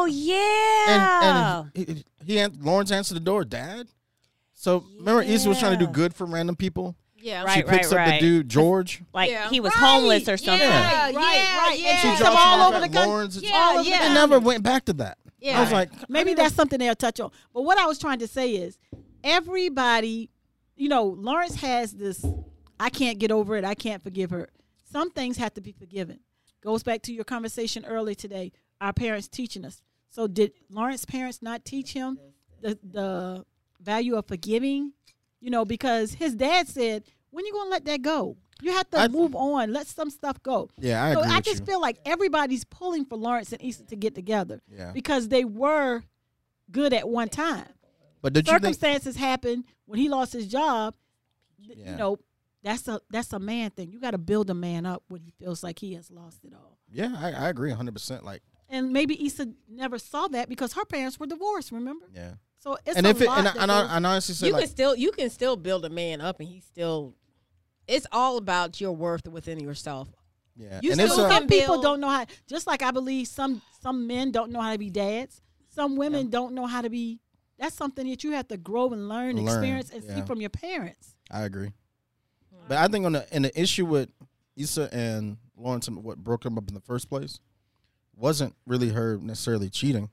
yeah. And Lawrence answered the door, Dad. So remember, Issa was trying to do Yeah. good for random people. Yeah. Right. She picks up the dude George. Like Yeah. he was Right. homeless or something. Yeah, Right, yeah, right. yeah. And She Picks drops them all him off over at the country. Lawrence. Yeah, all over yeah. They never went back to that. Yeah. I was like, Maybe that's something they'll touch on. But what I was trying to say is everybody, Lawrence has this, I can't get over it. I can't forgive her. Some things have to be forgiven. Goes back to your conversation earlier today, our parents teaching us. So did Lawrence's parents not teach him the value of forgiving? Because his dad said, when you going to let that go? You have to move on. Let some stuff go. yeah, I So agree I with just you. feel like everybody's pulling for Lawrence and Issa to get together Yeah. because they were good at one time. But did you think? Circumstances happened when he lost his job. Yeah. That's a man thing. You got to build a man up when he feels like he has lost it all. Yeah, I agree 100%. Like, And maybe Issa never saw that because her parents were divorced. Remember? yeah. So it's And a if it, lot and that I goes- honestly say, You can still build a man up, and he's still. It's all about your worth within yourself. yeah, you and still it's can some people build- don't know how. Just like I believe some men don't know how to be dads. Some women don't know how to be. That's something that you have to grow and learn, experience, and see yeah. from your parents. I agree. But I think in the issue with Issa and Lawrence and what broke them up in the first place wasn't really her necessarily cheating.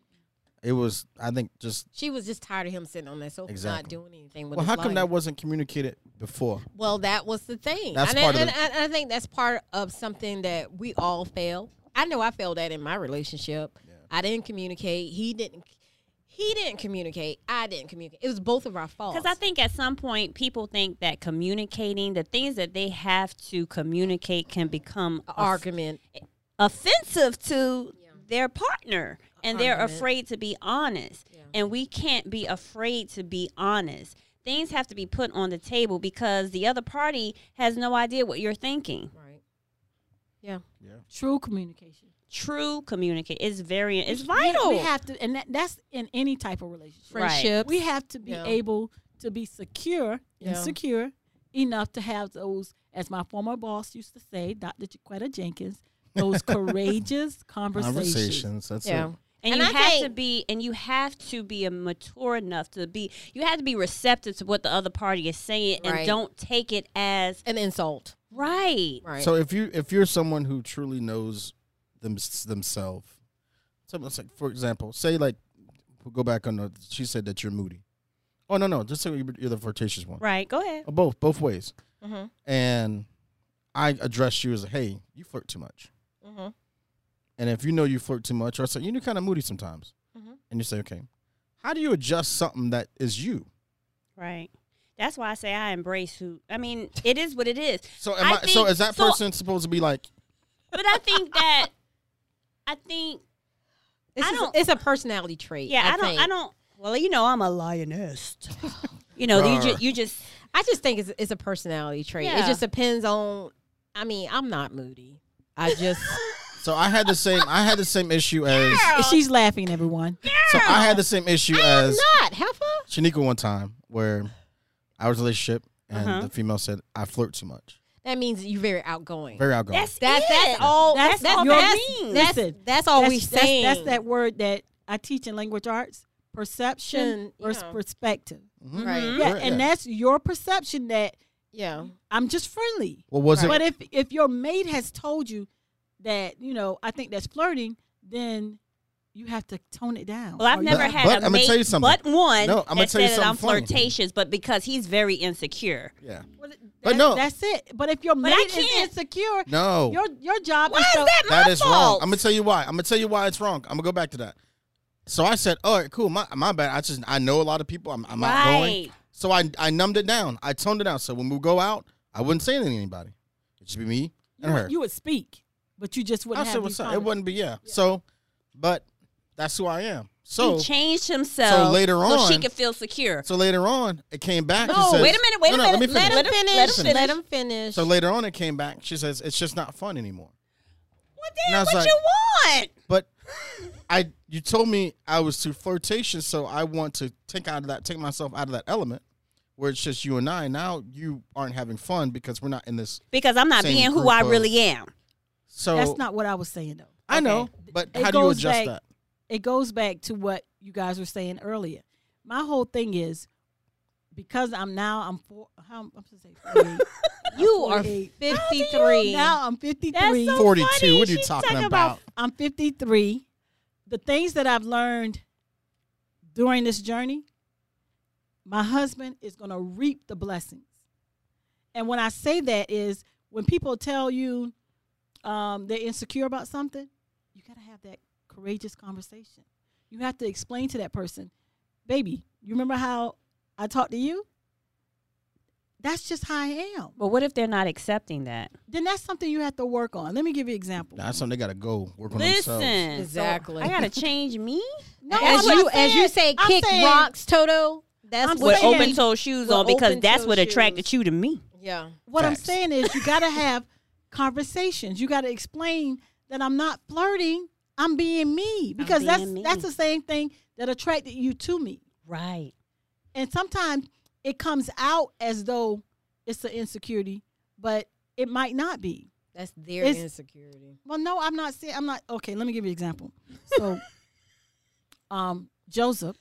It was, I think, just She was just tired of him sitting on that sofa, not Exactly. doing anything with well. his How come life. that wasn't communicated before? Well, that was the thing. That's and part of and, it. and I think that's part of something that we all fail. I know I failed at in my relationship. Yeah. I didn't communicate. He didn't communicate. I didn't communicate. It was both of our faults. Because I think at some point people think that communicating, the things that they have to communicate can become argument. offensive to their partner. And they're Argument. afraid to be honest. Yeah. And we can't be afraid to be honest. Things have to be put on the table because the other party has no idea what you're thinking. Right. Yeah. True communication. True communicate is it's We- vital. We have to, and that's in any type of relationship. Right. Friendships. We have to be Yeah. able to be secure and Yeah. secure enough to have those, as my former boss used to say, Dr. Chiquetta Jenkins, those courageous conversations. That's Yeah. it. And, And you I have think- to be, and you have to be mature enough to be. You have to be receptive to what the other party is saying, and Right. don't take it as An insult. right. Right. So if you're someone who truly knows themselves, so let's like, for example, say like we'll go back on the. She said that you're moody. Oh no, just say you're the flirtatious one. Right. Go ahead. Or both ways. Mhm. And I address you as, hey, you flirt too much. Mhm. And if you know you flirt too much, or say you're kind of moody sometimes, Mhm. and you say, okay, how do you adjust something that is you? Right. That's why I say I embrace who. I mean, it is what it is. So I so think- is that so- person supposed to be like? But I think that. I think. It's a personality trait. Yeah. think. I don't. Well, you know, I'm a lioness. You know, you just. I just think it's a personality trait. It Yeah. just depends on. I mean, I'm not moody. I just. So I had the same issue as. She's laughing, everyone. So I had the same issue as not heifer. Shanika one time where I was in a relationship and Uh-huh. the female said I flirt too much, That means you're very outgoing. very outgoing. That's all. That's That's all that's, that means. that's, Listen, that's all we That's saying. That's that word that I teach in language arts: perception Yeah. versus perspective. Mhm. Right. Mhm. Yeah, and that's your perception that Yeah. I'm just friendly. Well, was But it? if your mate has told you that, I think that's flirting, then you have to tone it down. Well, I've Or you- never But had a I'ma mate tell you something. but one No, I'ma that tell you said that I'm something funny. flirtatious, but because he's very insecure. Yeah. Well, But no. that's it. But if your I mate is can't- insecure, No. your job Why is is to that That my is wrong. fault? I'm gonna tell you why. I'm gonna tell you why it's wrong. I'm gonna go back to that. So I said, "All right, cool. My bad. I know a lot of people. I'm outgoing. Right. So I numbed it down. I toned it down. So when we go out, I wouldn't say anything to anybody. It'd just be me and her. you would speak, but you just I wouldn't said, have "What's these up?" It wouldn't be So, but that's who I am. So He changed himself later so she on- could feel secure. so later on, it came back. No, She says, wait a minute, wait a No, minute. let me Let finish. him finish. Let him finish. Let him finish. So later on, it came back. She says, "It's just not fun anymore." What And I was what like- you want? But you told me I was too flirtatious, so I want to take myself out of that element where it's just you and I. Now you aren't having fun because we're not in this. Because I'm not Same being who group I of- really am. So That's not what I was saying though. I know, but It how do you goes adjust back- that? It goes back to what you guys were saying earlier. My whole thing is because I'm supposed to say 48. you are 48. 53. Now I'm 53. That's so 42. funny. What are you She's talking talking about? I'm 53. The things that I've learned during this journey, my husband is going to reap the blessings. And when I say that is when people tell you they're insecure about something, you got to have that courageous conversation. You have to explain to that person, baby, you remember how I talked to you? That's just how I am. But what if they're not accepting that? Then that's something you have to work on. Let me give you an example. That's something they got to go work on themselves. Listen, Exactly. I gotta change me No, as I'm you not as you saying- say, I'm kick saying- rocks, Toto. That's I'm what with saying- open toe shoes With on because open that's toe what attracted shoes. you to me. Yeah. What I'm Facts. saying is you got to have conversations. You got to explain that I'm not flirting. I'm being me because being me. that's the same thing that attracted you to me. Right. And sometimes it comes out as though it's an insecurity, but it might not be. That's their It's- insecurity. Well, no, I'm not saying I'm not. Okay, let me give you an example. So, Joseph,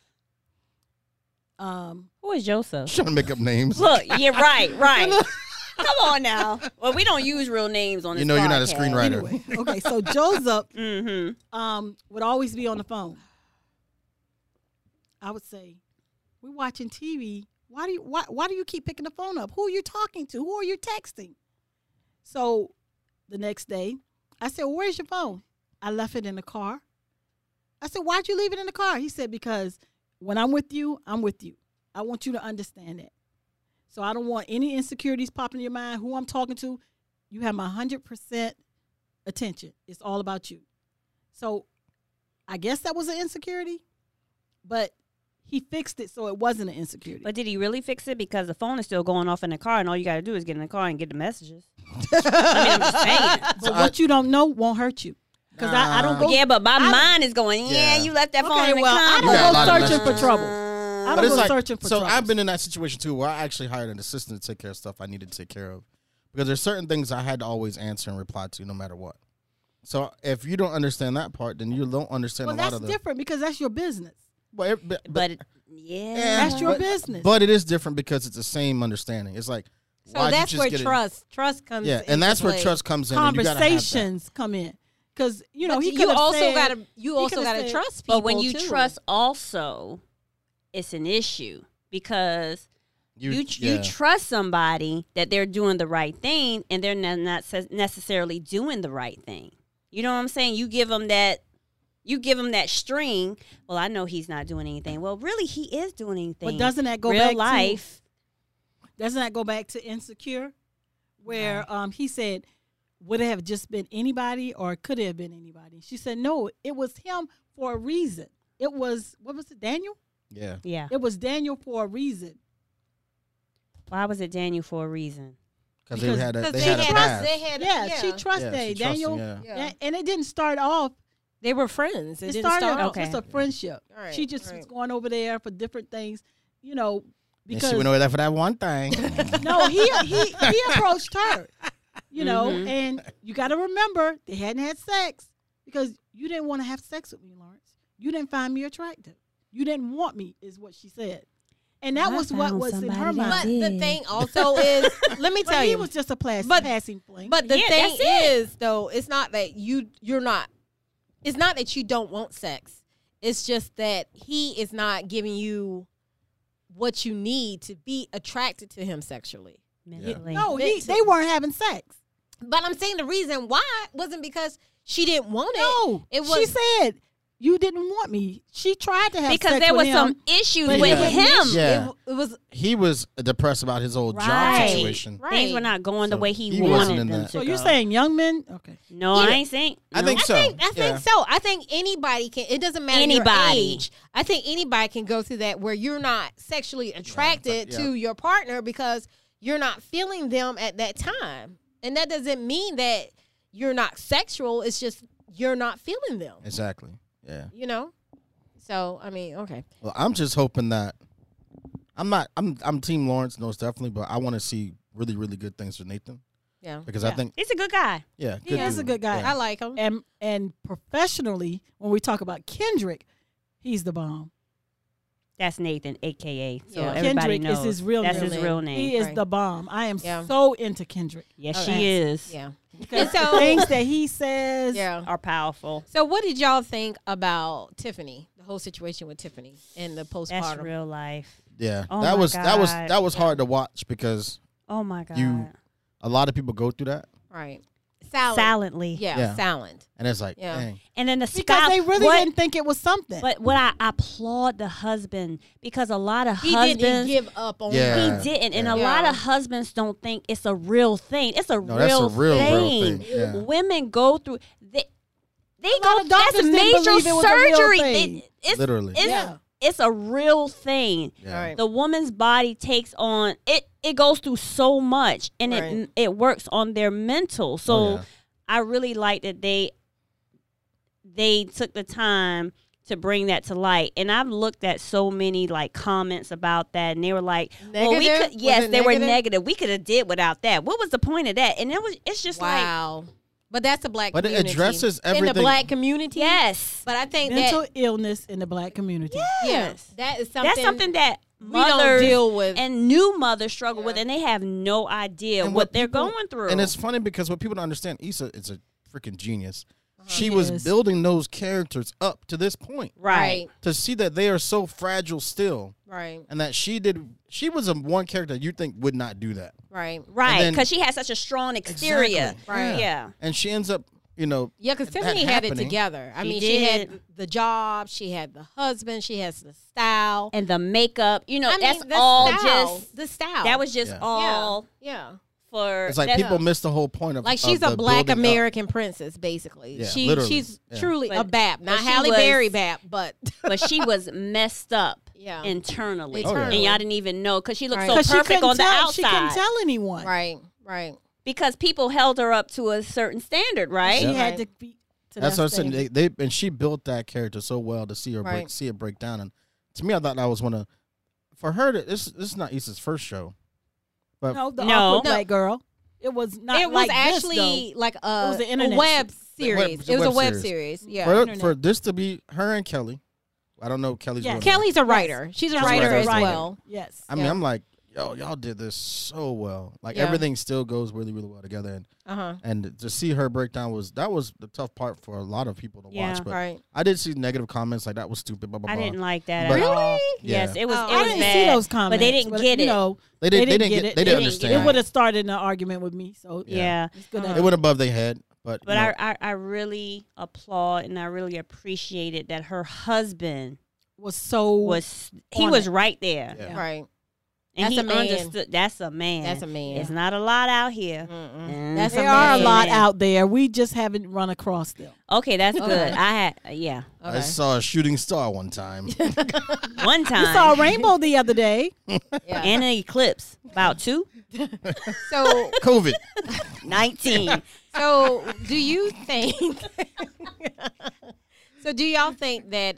Who is Joseph? Trying to make up names. Look, yeah, right. Come on now. Well, we don't use real names on this. You know you're not a podcast. screenwriter. anyway, okay, so Joseph Mm-hmm. would always be on the phone. I would say, "We're watching TV. Why do you keep picking the phone up? Who are you talking to? Who are you texting?" So the next day, I said, well, "Where's your phone?" "I left it in the car." I said, "Why'd you leave it in the car?" He said, "Because when I'm with you, I'm with you. I want you to understand that. So I don't want any insecurities popping in your mind. Who I'm talking to, you have my 100% attention. It's all about you." So I guess that was an insecurity, but he fixed it so it wasn't an insecurity. But did he really fix it? Because the phone is still going off in the car, and all you got to do is get in the car and get the messages. I mean, I'm just saying. But what you don't know won't hurt you. Because I don't go. Yeah, but my mind is going, Yeah. you left that phone Okay, in the well, car. I You got a don't lot go of searching for messages. trouble. I But don't it's go like, searching for so trouble. I've been in that situation too where I actually hired an assistant to take care of stuff I needed to take care of. Because there's certain things I had to always answer and reply to no matter what. So if you don't understand that part, then you don't understand Well, a lot that's of the. different because that's your business. But yeah, That's your but- business. But it is different because it's the same understanding. It's like So why'd you that's just where get it- trust comes. Yeah, into and that's where play. trust comes in. And you gotta have that. Conversations come in because But he you could have also said, gotta you also could've gotta said- trust people. but when you too. trust, also, it's an issue because you yeah. trust somebody that they're doing the right thing, and they're not necessarily doing the right thing. You know what I'm saying? You give them that string. Well, I know he's not doing anything. Well, really, he is doing anything. But doesn't that go real back life? Doesn't that go back to Insecure, where he said, would it have just been anybody or could it have been anybody? She said, no, it was him for a reason. It was, what was it, Daniel? Yeah. Yeah. It was Daniel for a reason. Why was it Daniel for a reason? Because they Because- had a because they had a past. they had Yeah, yeah. she trusted Yeah, she Daniel. trusted, yeah. And it didn't start off. They were friends. It It didn't started start off Okay. just a friendship. All right, She just all was right. going over there for different things, And because she went over there for that one thing. no, he approached her, Mhm. and you got to remember they hadn't had sex because you didn't want to have sex with me, Lawrence. You didn't find me attractive. You didn't want me, is what she said, and that I was what found was in her somebody that mind. But did. the thing also is, let me But tell he you, was just a But- passing fling. but the Yeah, thing that's it. is, though, it's not that you're not. It's not that you don't want sex. It's just that he is not giving you what you need to be attracted to him sexually. Mentally. no, Mentally. they weren't having sex. But I'm saying the reason why wasn't because she didn't want it. No, it she was said you didn't want me. She tried to have because sex there with was him. some issues but with Yeah. him. Yeah. It was He was depressed about his old job Right. situation. right. Things were not going the So way he he wasn't wanted in them that. to So go. you're saying young men? Okay. No, Yeah. I ain't saying. I no. think so. I think Yeah. so. I think anybody can. It doesn't matter your Anybody. age. I think anybody can go through that where you're not sexually attracted Yeah. to your partner because you're not feeling them at that time, and that doesn't mean that you're not sexual. It's just you're not feeling them. Exactly. Yeah. You know. So I mean, okay. Well, I'm just hoping that I'm Team Lawrence, most definitely, but I want to see really, really good things for Nathan Yeah, because I Yeah. think, He's a good guy. yeah, He is a good guy. I like him. And professionally, when we talk about Kendrick, he's the bomb. That's Nathan, AKA. So Yeah. everybody Kendrick knows is his real that's name. his real name. He is Right. the bomb. I am Yeah. so into Kendrick. Yes, Okay. she is. Yeah, Because And so- the things that he says. yeah. Are powerful. So what did y'all think about Tiffany? The whole situation with Tiffany and the That's postpartum. real life. yeah, Oh that my was God. that was hard to watch because Oh my God. a lot of people go through that, Right. Silent. Silently. Yeah, Yeah. silent. and it's like, Yeah. dang, And then the Because they really what, didn't think it was something. But what I applaud the husband because a lot of He didn't husbands give up on Yeah. her. he didn't, and Yeah. a lot of husbands don't think it's a real thing. It's a No, that's real a real thing. thing. Yeah. Women go through they lot go of that's doctors didn't major believe it was a real surgery. thing. It's literally, Yeah. it's a real thing. yeah. All right. The woman's body takes on it. It goes through so much, and Right. it works on their mental. So Oh, yeah. I really like that they took the time to bring that to light. And I've looked at so many like comments about that, and they were like, "Well, we Negative? could." Was Yes, it they were negative? negative. We could have did without that. What was the point of that? And it's just like, Wow. But that's a black But it community. addresses In the everything. black community? yes, But I think mental that, illness in the black community. yes, that is something, that's something that we don't mothers deal with. and new mothers struggle with, and they have no idea And what they're people- going through. And it's funny because what people don't understand, Issa is a freaking genius. She He was is. building those characters up to this point. right. To see that they are so fragile still, Right. and that she was a one character you think would not do that, Right. Right, then- because she has such a strong exterior. Exactly. Right. Yeah. and she ends up, you know, Yeah, because that Tiffany had it happening. together. I She mean, she had did. the job, she had the husband, she has the style. And the makeup, you know, I mean, that's the all style, just the style. that was just Yeah. all yeah. for. it's like that's- people miss the whole point of Like she's of a the black building up. American princess, basically. Yeah, she's literally. Yeah. truly a But- Bap, not but she Halle was- Berry Bap, but but she was messed up yeah, internally, Oh, yeah. and y'all didn't even know because she looked Right. so 'Cause she perfect couldn't on the tell, She couldn't outside. tell anyone. right, right. Because people held her up to a certain standard, right? She Yeah. had Right. to be. To That's that what I'm saying. standard. They and she built that character so well to see her Right. see it break down. And to me, I thought that was one of for her to this is not Issa's first show, but No, the No. awkward No. black girl. It was not. It was like this, actually like was a an internet web series. It was a web series. Yeah. For this to be her and Kelly, I don't know Kelly's. Yes. real name. Kelly's a writer. She's a Kelly's writer a as writer. well. Yes. I mean, Yeah. I'm like, yo, y'all did this so well. Like Yeah. everything still goes really, really well together. Uh-huh. And to see her breakdown was the tough part for a lot of people to Yeah. watch. But Right. I did see negative comments like that was stupid. Blah blah I blah. didn't like that But- at all. Yeah. Yes, it was. Oh, it I was didn't bad, see those comments, but they didn't get it. You know, They didn't get get. it. They They didn't didn't understand. get it would have started an argument with me. So yeah. it's good. Uh-huh. It went above their head. But But you know, I really applaud and I really appreciated that her husband was so was on was it. right there, Yeah. Right. and That's he a man. understood. That's a man. That's a man. It's not a lot out here. Mm-mm. Mm. That's There a are a man. lot out there. We just haven't run across them. Okay, that's Okay. good. I had yeah I Okay. saw a shooting star one time. one We time saw a rainbow the other day. Yeah. and an eclipse about 2, So 19. So, do you think? So, do y'all think that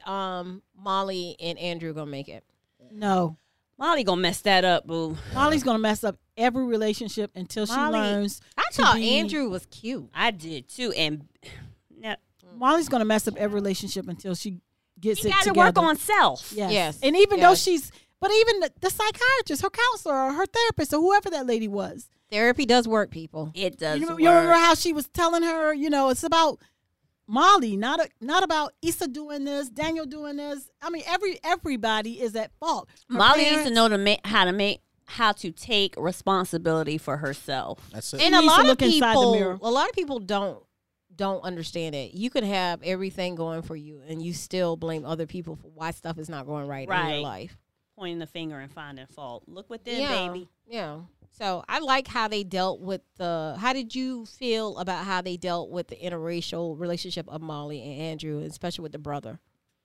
Molly and Andrew gonna make it? No, Molly gonna mess that up, boo. Molly's gonna mess up every relationship until she Molly- learns. I to thought be- Andrew was cute. I did too, and no, Molly's gonna mess up every relationship until she gets you it got to together. work on self. Yes. Yes. And even though Yes. but even the psychiatrist, her counselor, or her therapist, or whoever that lady was, Therapy does work, people. It does. you work. remember how she was telling her, it's about Molly, not about Issa doing this, Daniel doing this. I mean, everybody is at fault. Her Molly needs parents- to know how to take responsibility for herself. That's it. And a needs to lot of look inside the mirror. people don't understand it. You could have everything going for you, and you still blame other people for why stuff is not going right in your Right. life. Pointing the finger and finding fault. Look within, Yeah, baby. yeah. So I like how they dealt with the. How did you feel about how they dealt with the interracial relationship of Molly and Andrew, especially with the brother?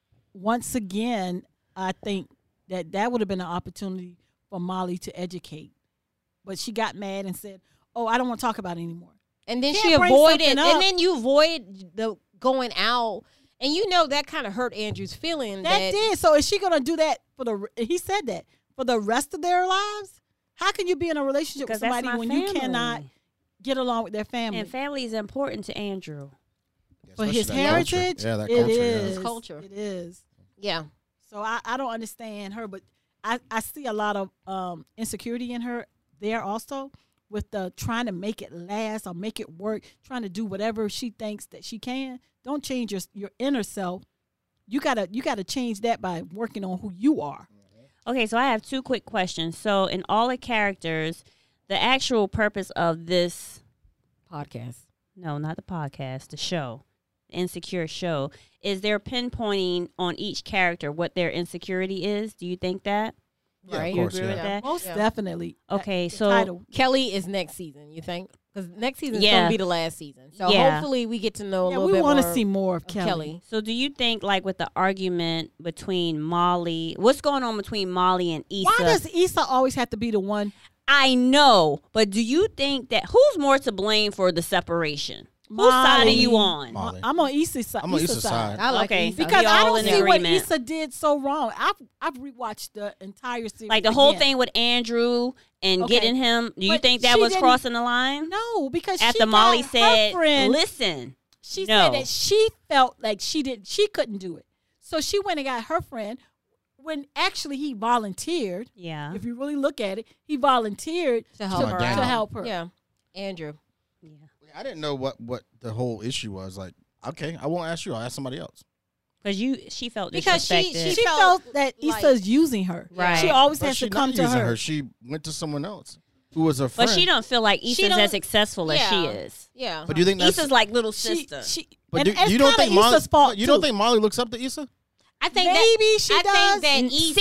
Once again, I think that would have been an opportunity for Molly to educate, but she got mad and said, "Oh, I don't want to talk about it anymore." And then Can't she bring avoided, something and up. then you avoid the going out, and that kind of hurt Andrew's feeling. That did. So is she gonna do that he said that for the rest of their lives? How can you be in a relationship with Because that's somebody my when family. you cannot get along with their family? And family is important to Andrew. For Especially his that culture. heritage, Yeah, that it culture. is. His culture. It is. Yeah. So I don't understand her, but I see a lot of insecurity in her there also with the trying to make it last or make it work, trying to do whatever she thinks that she can. Don't change your inner self. You gotta change that by working on who you are. Okay, so I have 2 quick questions. So, in all the characters, the actual purpose of this, Podcast. no, not the podcast, the show, the Insecure show, is they're pinpointing on each character what their insecurity is? Do you think that? Yeah, of Right. You course, agree yeah. with that? Most Yeah. definitely. Okay, The so title. Kelly is next season. You think? Because next season is Yeah. going to be the last season. So Yeah. hopefully we get to know a Yeah, little we bit want more to see more of of Kelly. So do you think, like, with the argument between Molly, what's going on between Molly and Issa? Why does Issa always have to be the one? I know, but do you think that who's more to blame for the separation? Whose side are Molly. you on? Molly. I'm on Issa's side. I'm on Issa's side. I like Okay, Issa. Because We I all don't in see what agreement. Issa did so wrong. I've rewatched the entire series. Like the whole again. thing with Andrew and Okay. getting him. Do you But think that she was didn't- crossing the line? No, because After she Molly got said, her friend, "Listen, she no." said that she felt like she couldn't do it. So she went and got her friend when actually he volunteered. yeah, If you really look at it, he volunteered to help To her. Daniel. out. help her. Yeah. Andrew. yeah." I didn't know what the whole issue was. Like, okay, I won't ask you. I'll ask somebody else. Because she felt Because she- disrespected. She felt felt that like- Issa's using her. Right. She always But has she to come not to using her. She went to someone else who was a friend. but she don't feel like Issa's don't- as successful as she Yeah. is. Yeah. But do you think that's? Issa's like little She, sister. but and do, it's you don't kinda think Molly? Issa's fault You don't too. think Molly looks up to Issa? I think Maybe she I does. think that Issa,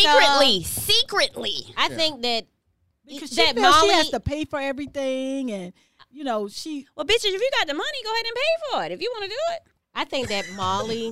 secretly. I think that Because she that feels she Molly has to pay for everything, and she. Well, bitches, if you got the money, go ahead and pay for it. If you want to do it. I think that Molly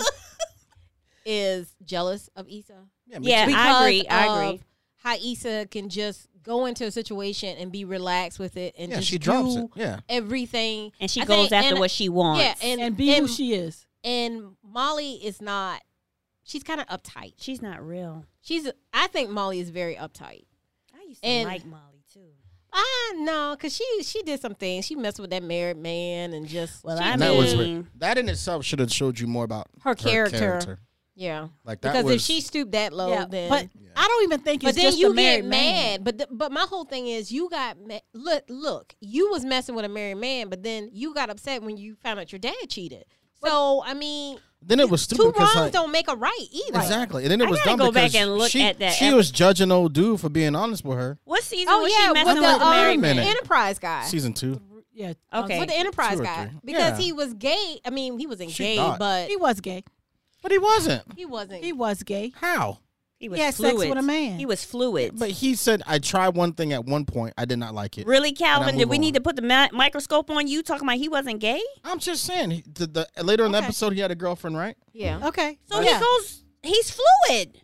is jealous of Issa. me Yeah, too. I agree. Because I agree. of How Issa can just go into a situation and be relaxed with it and Yeah, just she drops do it. Yeah. everything. And she I goes think- after and- what she wants. Yeah, And be who she is. and Molly is not. She's kind of uptight. she's not real. I think Molly is very uptight. I used to And- like Molly too. No, because she did some things. She messed with that married man and just Well, she- I And that was mean- that in itself should have showed you more about Her character. yeah. Like that Because was, if she stooped that low, Yeah, then but I don't even think but it's then just you a married get man. mad. But my whole thing is you got look, you was messing with a married man, but then you got upset when you found out your dad cheated. So I mean, then it was stupid two because wrongs like, don't make a right either. exactly, and then it I was gotta dumb go because back and look she, at that she was judging old dude for being honest with her. What season Oh was yeah, she with messing the with the married minute. man? Enterprise guy. Season 2, Yeah. Okay. With the Enterprise 2 or guy 3. because Yeah. he was gay. I mean, he wasn't She gay, thought. but He was gay. but he wasn't. he wasn't. He was gay. How? He was He had fluid. sex with a man. He was fluid. But he said I tried one thing at one point. I did not like it. Really, And Calvin? I Did move we on. need to put the microscope on you talking about he wasn't gay? I'm just saying. The later in the Okay. episode, he had a girlfriend, right? yeah. Okay. So yeah. he's fluid.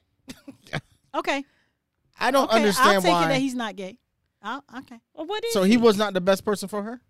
Okay. I don't Okay, I'll understand take why. it that he's not gay. Okay. Well, what is So he was not the best person for her.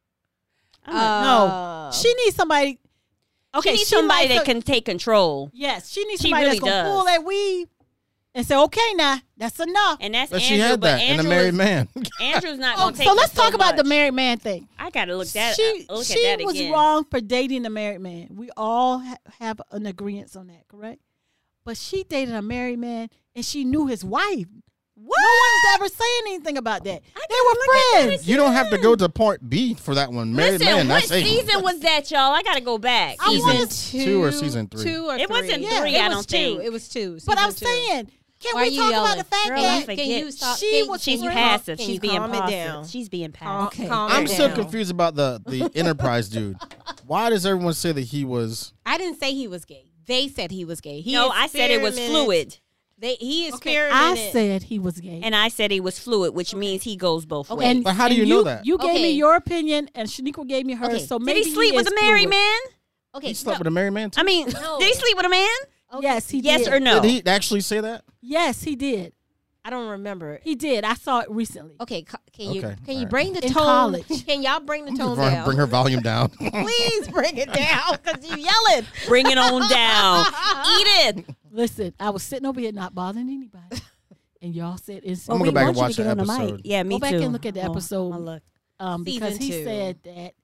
I'm not- No. She needs somebody. Okay. she needs somebody likes that can take control. Yes, she needs She somebody really that's gonna does. pull that weave and say, "Okay, now that's enough." And that's But Andrew. she had but that in a Andrew married is- man. Andrew's not Oh, going to take so let's it so talk about the much. married man thing. I got to look that She look she at that was again. wrong for dating the married man. We all have an agreement on that, correct? But she dated a married man and she knew his wife. What? No one's ever saying anything about that. They were friends. You don't have to go to part B for that one. Married Listen, man. what That's A. season was that, y'all? I got to go back. I wanna- Season 2 or season 3? 2 or It 3. wasn't Yeah, 3, It I was don't 2. think. It was 2. But I'm Season 2. saying, can Why we you talk yelling? about the fact Girl, I that forget. Can you stop? she Can- was She's can you- passive. can She's you being calm it passive. down? She's being Calm- passive. calm I'm it still down. confused about the Enterprise dude. Why does everyone say that he was? I didn't say he was gay. They said he was gay. No, I said it was fluid. He Okay, experimented. I said he was gay. And I said he was fluid, which means he goes both Okay. ways. And But how do you know that? You gave Okay. me your opinion, and Shaniqua gave me hers. Okay. So Did maybe he sleep with is a married fluid. man? Okay, He slept no. with a married man too? I mean, No. did he sleep with a man? Okay. Yes, he Yes did. or no? Did he actually say that? Yes, he did. I don't remember. He did. I saw it recently. Okay, can you Okay, can you alright. bring the In tone? college. Can y'all bring the tone Bring, down? bring her volume down. Please bring it down because you yelling. Bring it on down. Eat it. Listen, I was sitting over here not bothering anybody, and y'all said it's. I'm gonna go back and want watch you to the get on the mic. episode. Yeah, me Go back too. and look at the episode. I'll look. Because he Season 2. said that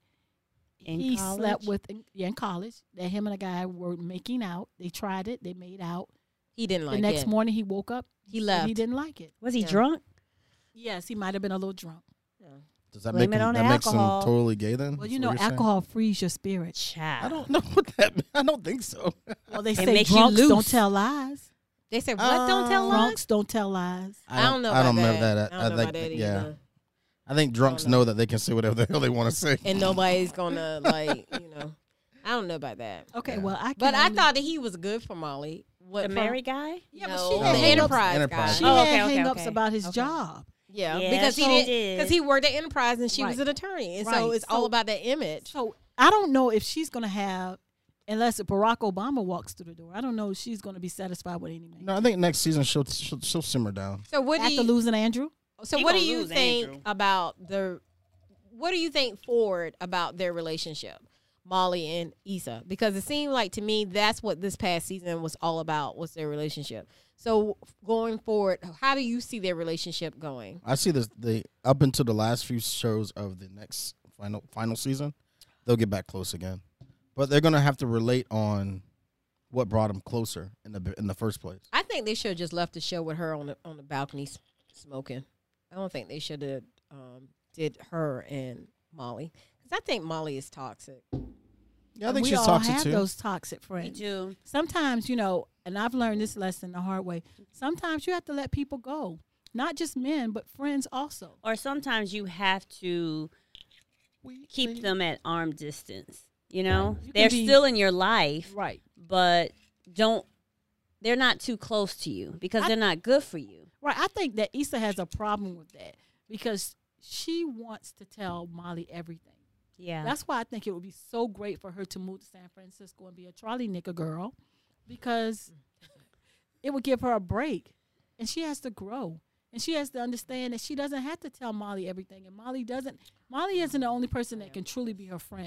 In he college? slept with in college that him and a guy were making out. They tried it. They made out. He didn't like The next it. morning he woke up. He and left. He didn't like it. Was he Yeah. drunk? Yes, he might have been a little drunk. Does that Blame make it him, on that makes him alcohol. totally gay then? Well, That's you what know, you're saying? alcohol frees your spirit. Child. I don't know what that means. I don't think so. Well, they It say makes you drunks don't loose. tell lies. They said what? Don't tell lies. Drunks don't tell lies. I don't know. I don't about know that. I don't know think, about that yeah. either. I think drunks know. know that they can say whatever the hell they want to say. And nobody's gonna I don't know about that. Okay, Yeah. well, I. But can I only- thought that he was good for Molly. What The from- married guy? Yeah, but no, she the had hang-ups. Enterprise, Enterprise. She guy. Oh, had okay, hangups okay. about his Okay. job. Yeah, Yeah, because he she did did. because he worked at Enterprise and she Right. was an attorney, and so Right. it's all So- about that image. So I don't know if she's going to have, unless Barack Obama walks through the door. I don't know if she's going to be satisfied with any man. No, I think next season she'll simmer down. So what do After you losing Andrew, so He what do gonna you lose think Andrew. about the what do you think forward about their relationship, Molly and Issa? Because it seemed like to me that's what this past season was all about, was their relationship. So going forward, how do you see their relationship going? I see this the up until the last few shows of the next final season, they'll get back close again. But they're gonna have to relate on what brought them closer in the first place. I think they should have just left the show with her on the balcony smoking. I don't think they should have did her and Molly, because I think Molly is toxic. Yeah, I think we she's all toxic have too. those toxic Me friends. too. Sometimes, and I've learned this lesson the hard way. Sometimes you have to let people go, not just men, but friends also. Or sometimes you have to keep them at arm distance. You know, You can they're be- still in your life, Right. but they're not too close to you because they're not good for you. Right. I think that Issa has a problem with that because she wants to tell Molly everything. Yeah. That's why I think it would be so great for her to move to San Francisco and be a trolley nigga girl, because it would give her a break, and she has to grow, and she has to understand that she doesn't have to tell Molly everything, and Molly isn't the only person that can truly be her friend.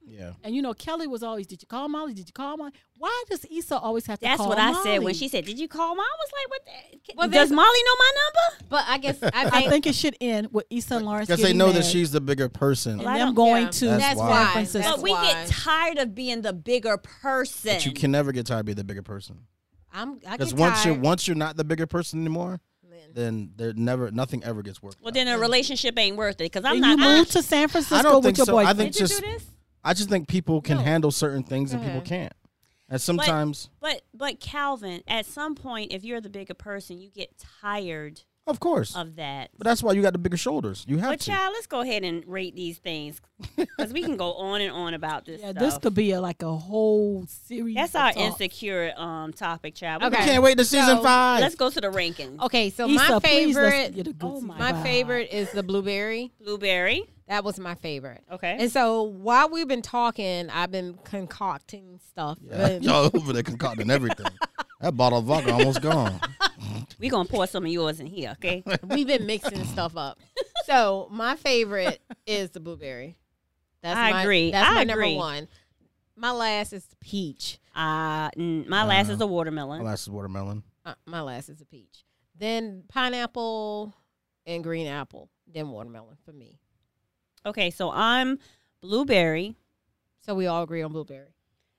Yeah. And Kelly was always, did you call Molly? Did you call Molly? Why does Issa always have to That's call what Molly? I said when she said, "Did you call Mom?" I was like, "What? Well, Does Molly know my number?" But I guess I think it should end with Issa and Lawrence Because they getting know mad that she's the bigger person. and I them don't- going yeah. to That's That's why. why. San Francisco. That's But we why. get tired of being the bigger person. But you can never get tired of being the bigger person. I Because get once you're not the bigger person anymore, Man. then nothing ever gets worked. Well, out. then a relationship ain't worth it because I'm And you not. moved to San Francisco I don't with think your so. boyfriend. I think Did you just do this? I just think people can No. handle certain things and Go people ahead. can't. And sometimes, But Calvin, at some point, if you're the bigger person, you get tired of course, of that. but that's why you got the bigger shoulders. You have But to. child, let's go ahead and rate these things because we can go on and on about this. Yeah, stuff. this could be like a whole series. That's of our talk. insecure season child. Okay. I can't wait to season So, 5. Let's go to the ranking. Okay, so Issa, my please, let's favorite, get a good Oh season my my five. favorite is the blueberry. Blueberry. That was my favorite. Okay. And so while we've been talking, I've been concocting stuff. Yeah. Y'all over there concocting everything. That bottle of vodka almost gone. We're going to pour some of yours in here, okay? We've been mixing stuff up. So my favorite is the blueberry. I agree. That's I my agree. number one. My last is the peach. My last is a watermelon. My last is watermelon. My last is a peach. Then pineapple and green apple. Then watermelon for me. Okay, so I'm blueberry. So we all agree on blueberry.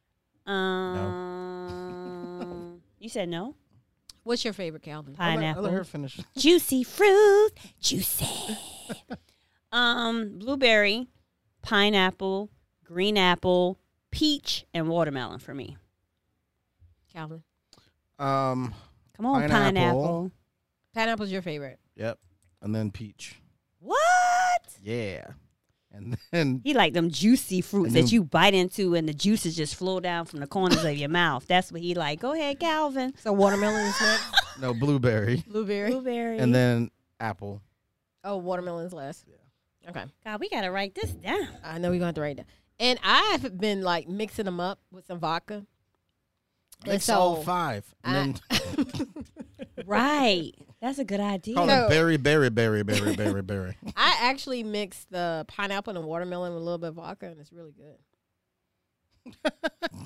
You said no? What's your favorite, Calvin? Pineapple. I'll let her finish. Juicy fruit. Juicy. Blueberry, pineapple, green apple, peach, and watermelon for me. Calvin. Um, Come on, Pineapple. pineapple. Pineapple's your favorite. yep. And then peach. What? Yeah. And then He like them juicy fruits And that then- you bite into and the juices just flow down from the corners of your mouth. That's what he like. Go ahead, Calvin. So watermelon is next. no blueberry. Blueberry. Blueberry. And then apple. Oh, watermelon is last. Yeah. Okay. God, we gotta write this down. I know we're going to have to write that. And I've been like mixing them up with some vodka. And Mix so all 5. And then Right. That's a good idea. call So- it berry, berry, berry, berry, berry, berry. I actually mix the pineapple and watermelon with a little bit of vodka, and it's really good. Gosh,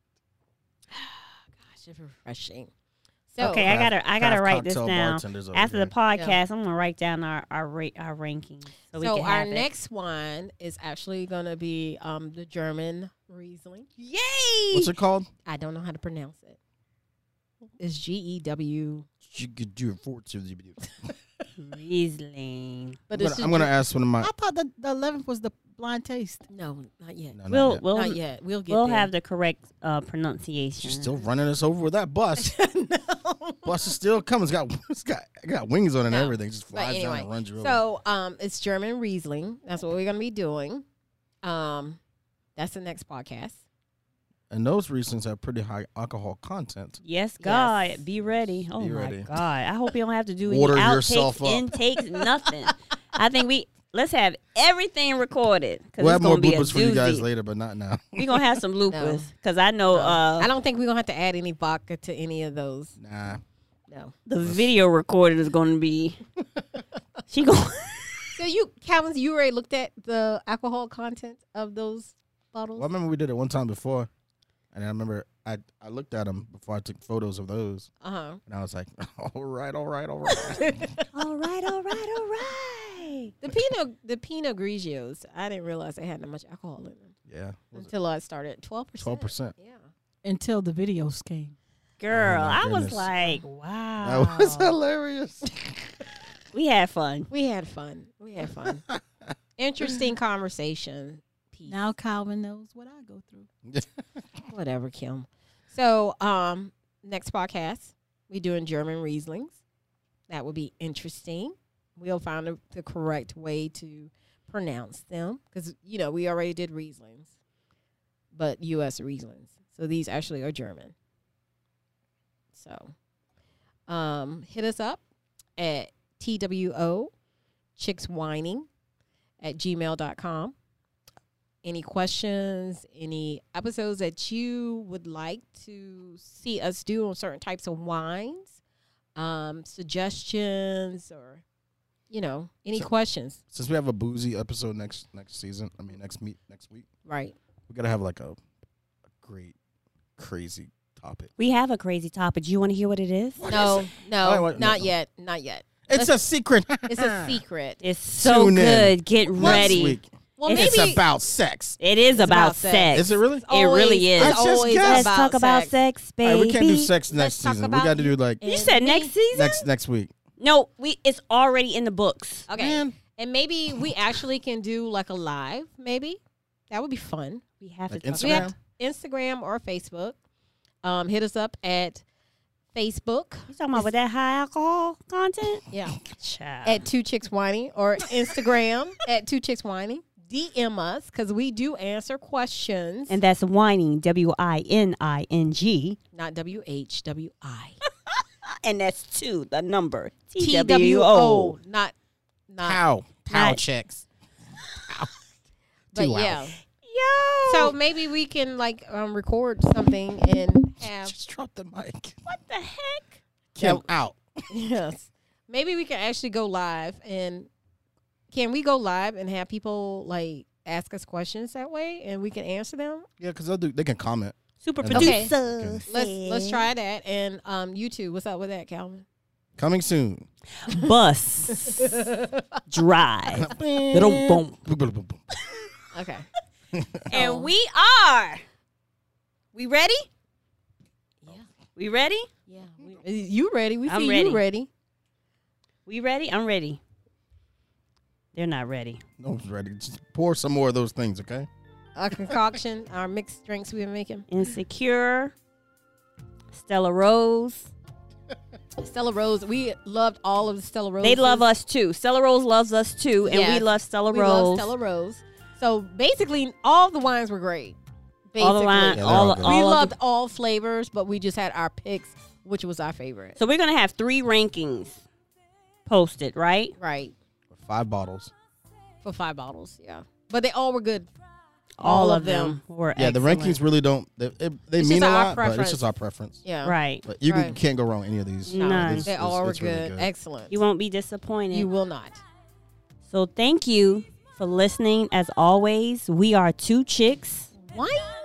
it's refreshing. So, Okay, I gotta Craft write this cocktail down. bartenders over After here. the podcast, I'm gonna write down our rankings so we so can our have it. next one is actually going to be the German Riesling. Yay! What's it called? I don't know how to pronounce it. It's GEW. You could do it for Riesling. But I'm gonna ask one of my. I thought the 11th was the blind taste. No, not yet. No, not We'll yet. we'll Not yet. We'll get we'll there. have the correct pronunciation. She's still running us over with that bus. Bus is still coming. It's got wings on it and No. everything. Just But flies down anyway, and runs you over. so it's German Riesling. That's what we're going to be doing. That's the next podcast. And those Rieslings have pretty high alcohol content. Yes, God, Yes. be ready. Oh Be my ready. God, I hope you don't have to do any Water outtakes, yourself up. intakes, nothing. I think let's have everything recorded because We'll it's have more gonna be a bloopers for you guys doozy. later, but not now. We're gonna have some bloopers because I know I don't think we're going to have to add any vodka to any of those. Nah. No. the video recorded is gonna be. She going. So Calvin, you already looked at the alcohol content of those bottles? Well, I remember we did it one time before, and I remember I looked at them before I took photos of those, Uh-huh. and I was like, all right. all right. The Pinot Grigios, I didn't realize they had that much alcohol in them Yeah. Was it until I started 12%. 12%? Yeah. Until the videos came. Girl, Oh, my I was goodness. like, wow. That was hilarious. We had fun. We had fun. Interesting conversation. Peace. Now Calvin knows what I go through. Whatever, Kim. So, next podcast, we doing German Rieslings. That would be interesting. We'll find the correct way to pronounce them because, we already did Rieslings, but U.S. Rieslings. So these actually are German. So, hit us up at TWO chickswining @gmail.com. Any questions, any episodes that you would like to see us do on certain types of wines, suggestions, or any questions, Since we have a boozy episode next week, right? We gotta have like a great, crazy topic. We have a crazy topic. Do you want to hear what it is? No, Wait, not no. yet. Not yet. It's a secret. It's a secret. It's so Tune in. good. Get Next ready. week. Well, It's maybe It's about sex. It is about about sex. sex. Is it really? It really is. It's Let's just always guess. Let's about talk about sex. sex, All baby. right, we can't do sex Let's next talk season. We about got to do you like You and said me. next season? next week. No, it's already in the books. Okay. Man. And maybe we actually can do like a live, maybe. That would be fun. We have Like to talk We have Instagram? Instagram or Facebook. Hit us up at Facebook. You talking about with that high alcohol content? Yeah. Child. At 2 Chicks Whining or Instagram at 2 Chicks Whining. DM us because we do answer questions. And that's whining, WINING. not WHWI. And that's two, the number. TWO. TWO. Not Pow. Not- checks. but 2 yeah. hours. Yo. So maybe we can like record something and have Just drop the mic. what the heck? Kim out. yes. Maybe we can actually go live and can we go live and have people like ask us questions that way and we can answer them? Yeah, because they can comment. Super Okay. producer. Let's try that. And you too. What's up with that, Calvin? Coming soon. Bus. Drive. Okay. And we are. We ready? Yeah. We ready? Yeah. You ready? We I'm see ready. you ready. We ready? I'm ready. They're not ready. No one's ready. Just pour some more of those things, okay? Our concoction, our mixed drinks we've been making. Insecure. Stella Rose. Stella Rose. We loved all of the Stella Rose. They love us too. Stella Rose loves us too. And we Yes. love Stella We Rose. love Stella Rose. So basically, all the wines were great. Basically. All the line, Yeah, they're all, all good. all We of loved the- all flavors, but we just had our picks, which was our favorite. So we're gonna have 3 rankings posted, right? Right. 5 bottles. For 5 bottles, yeah. But they all were good. All of them were Yeah, the excellent. rankings really don't. They It's mean just a our lot, but preference. it's just our preference. Yeah. Right. But you Right. can't go wrong with any of these. None. It's- They it's- all were it's really good. Excellent. You won't be disappointed. You will not. So thank you for listening. As always, we are 2 chicks. Why?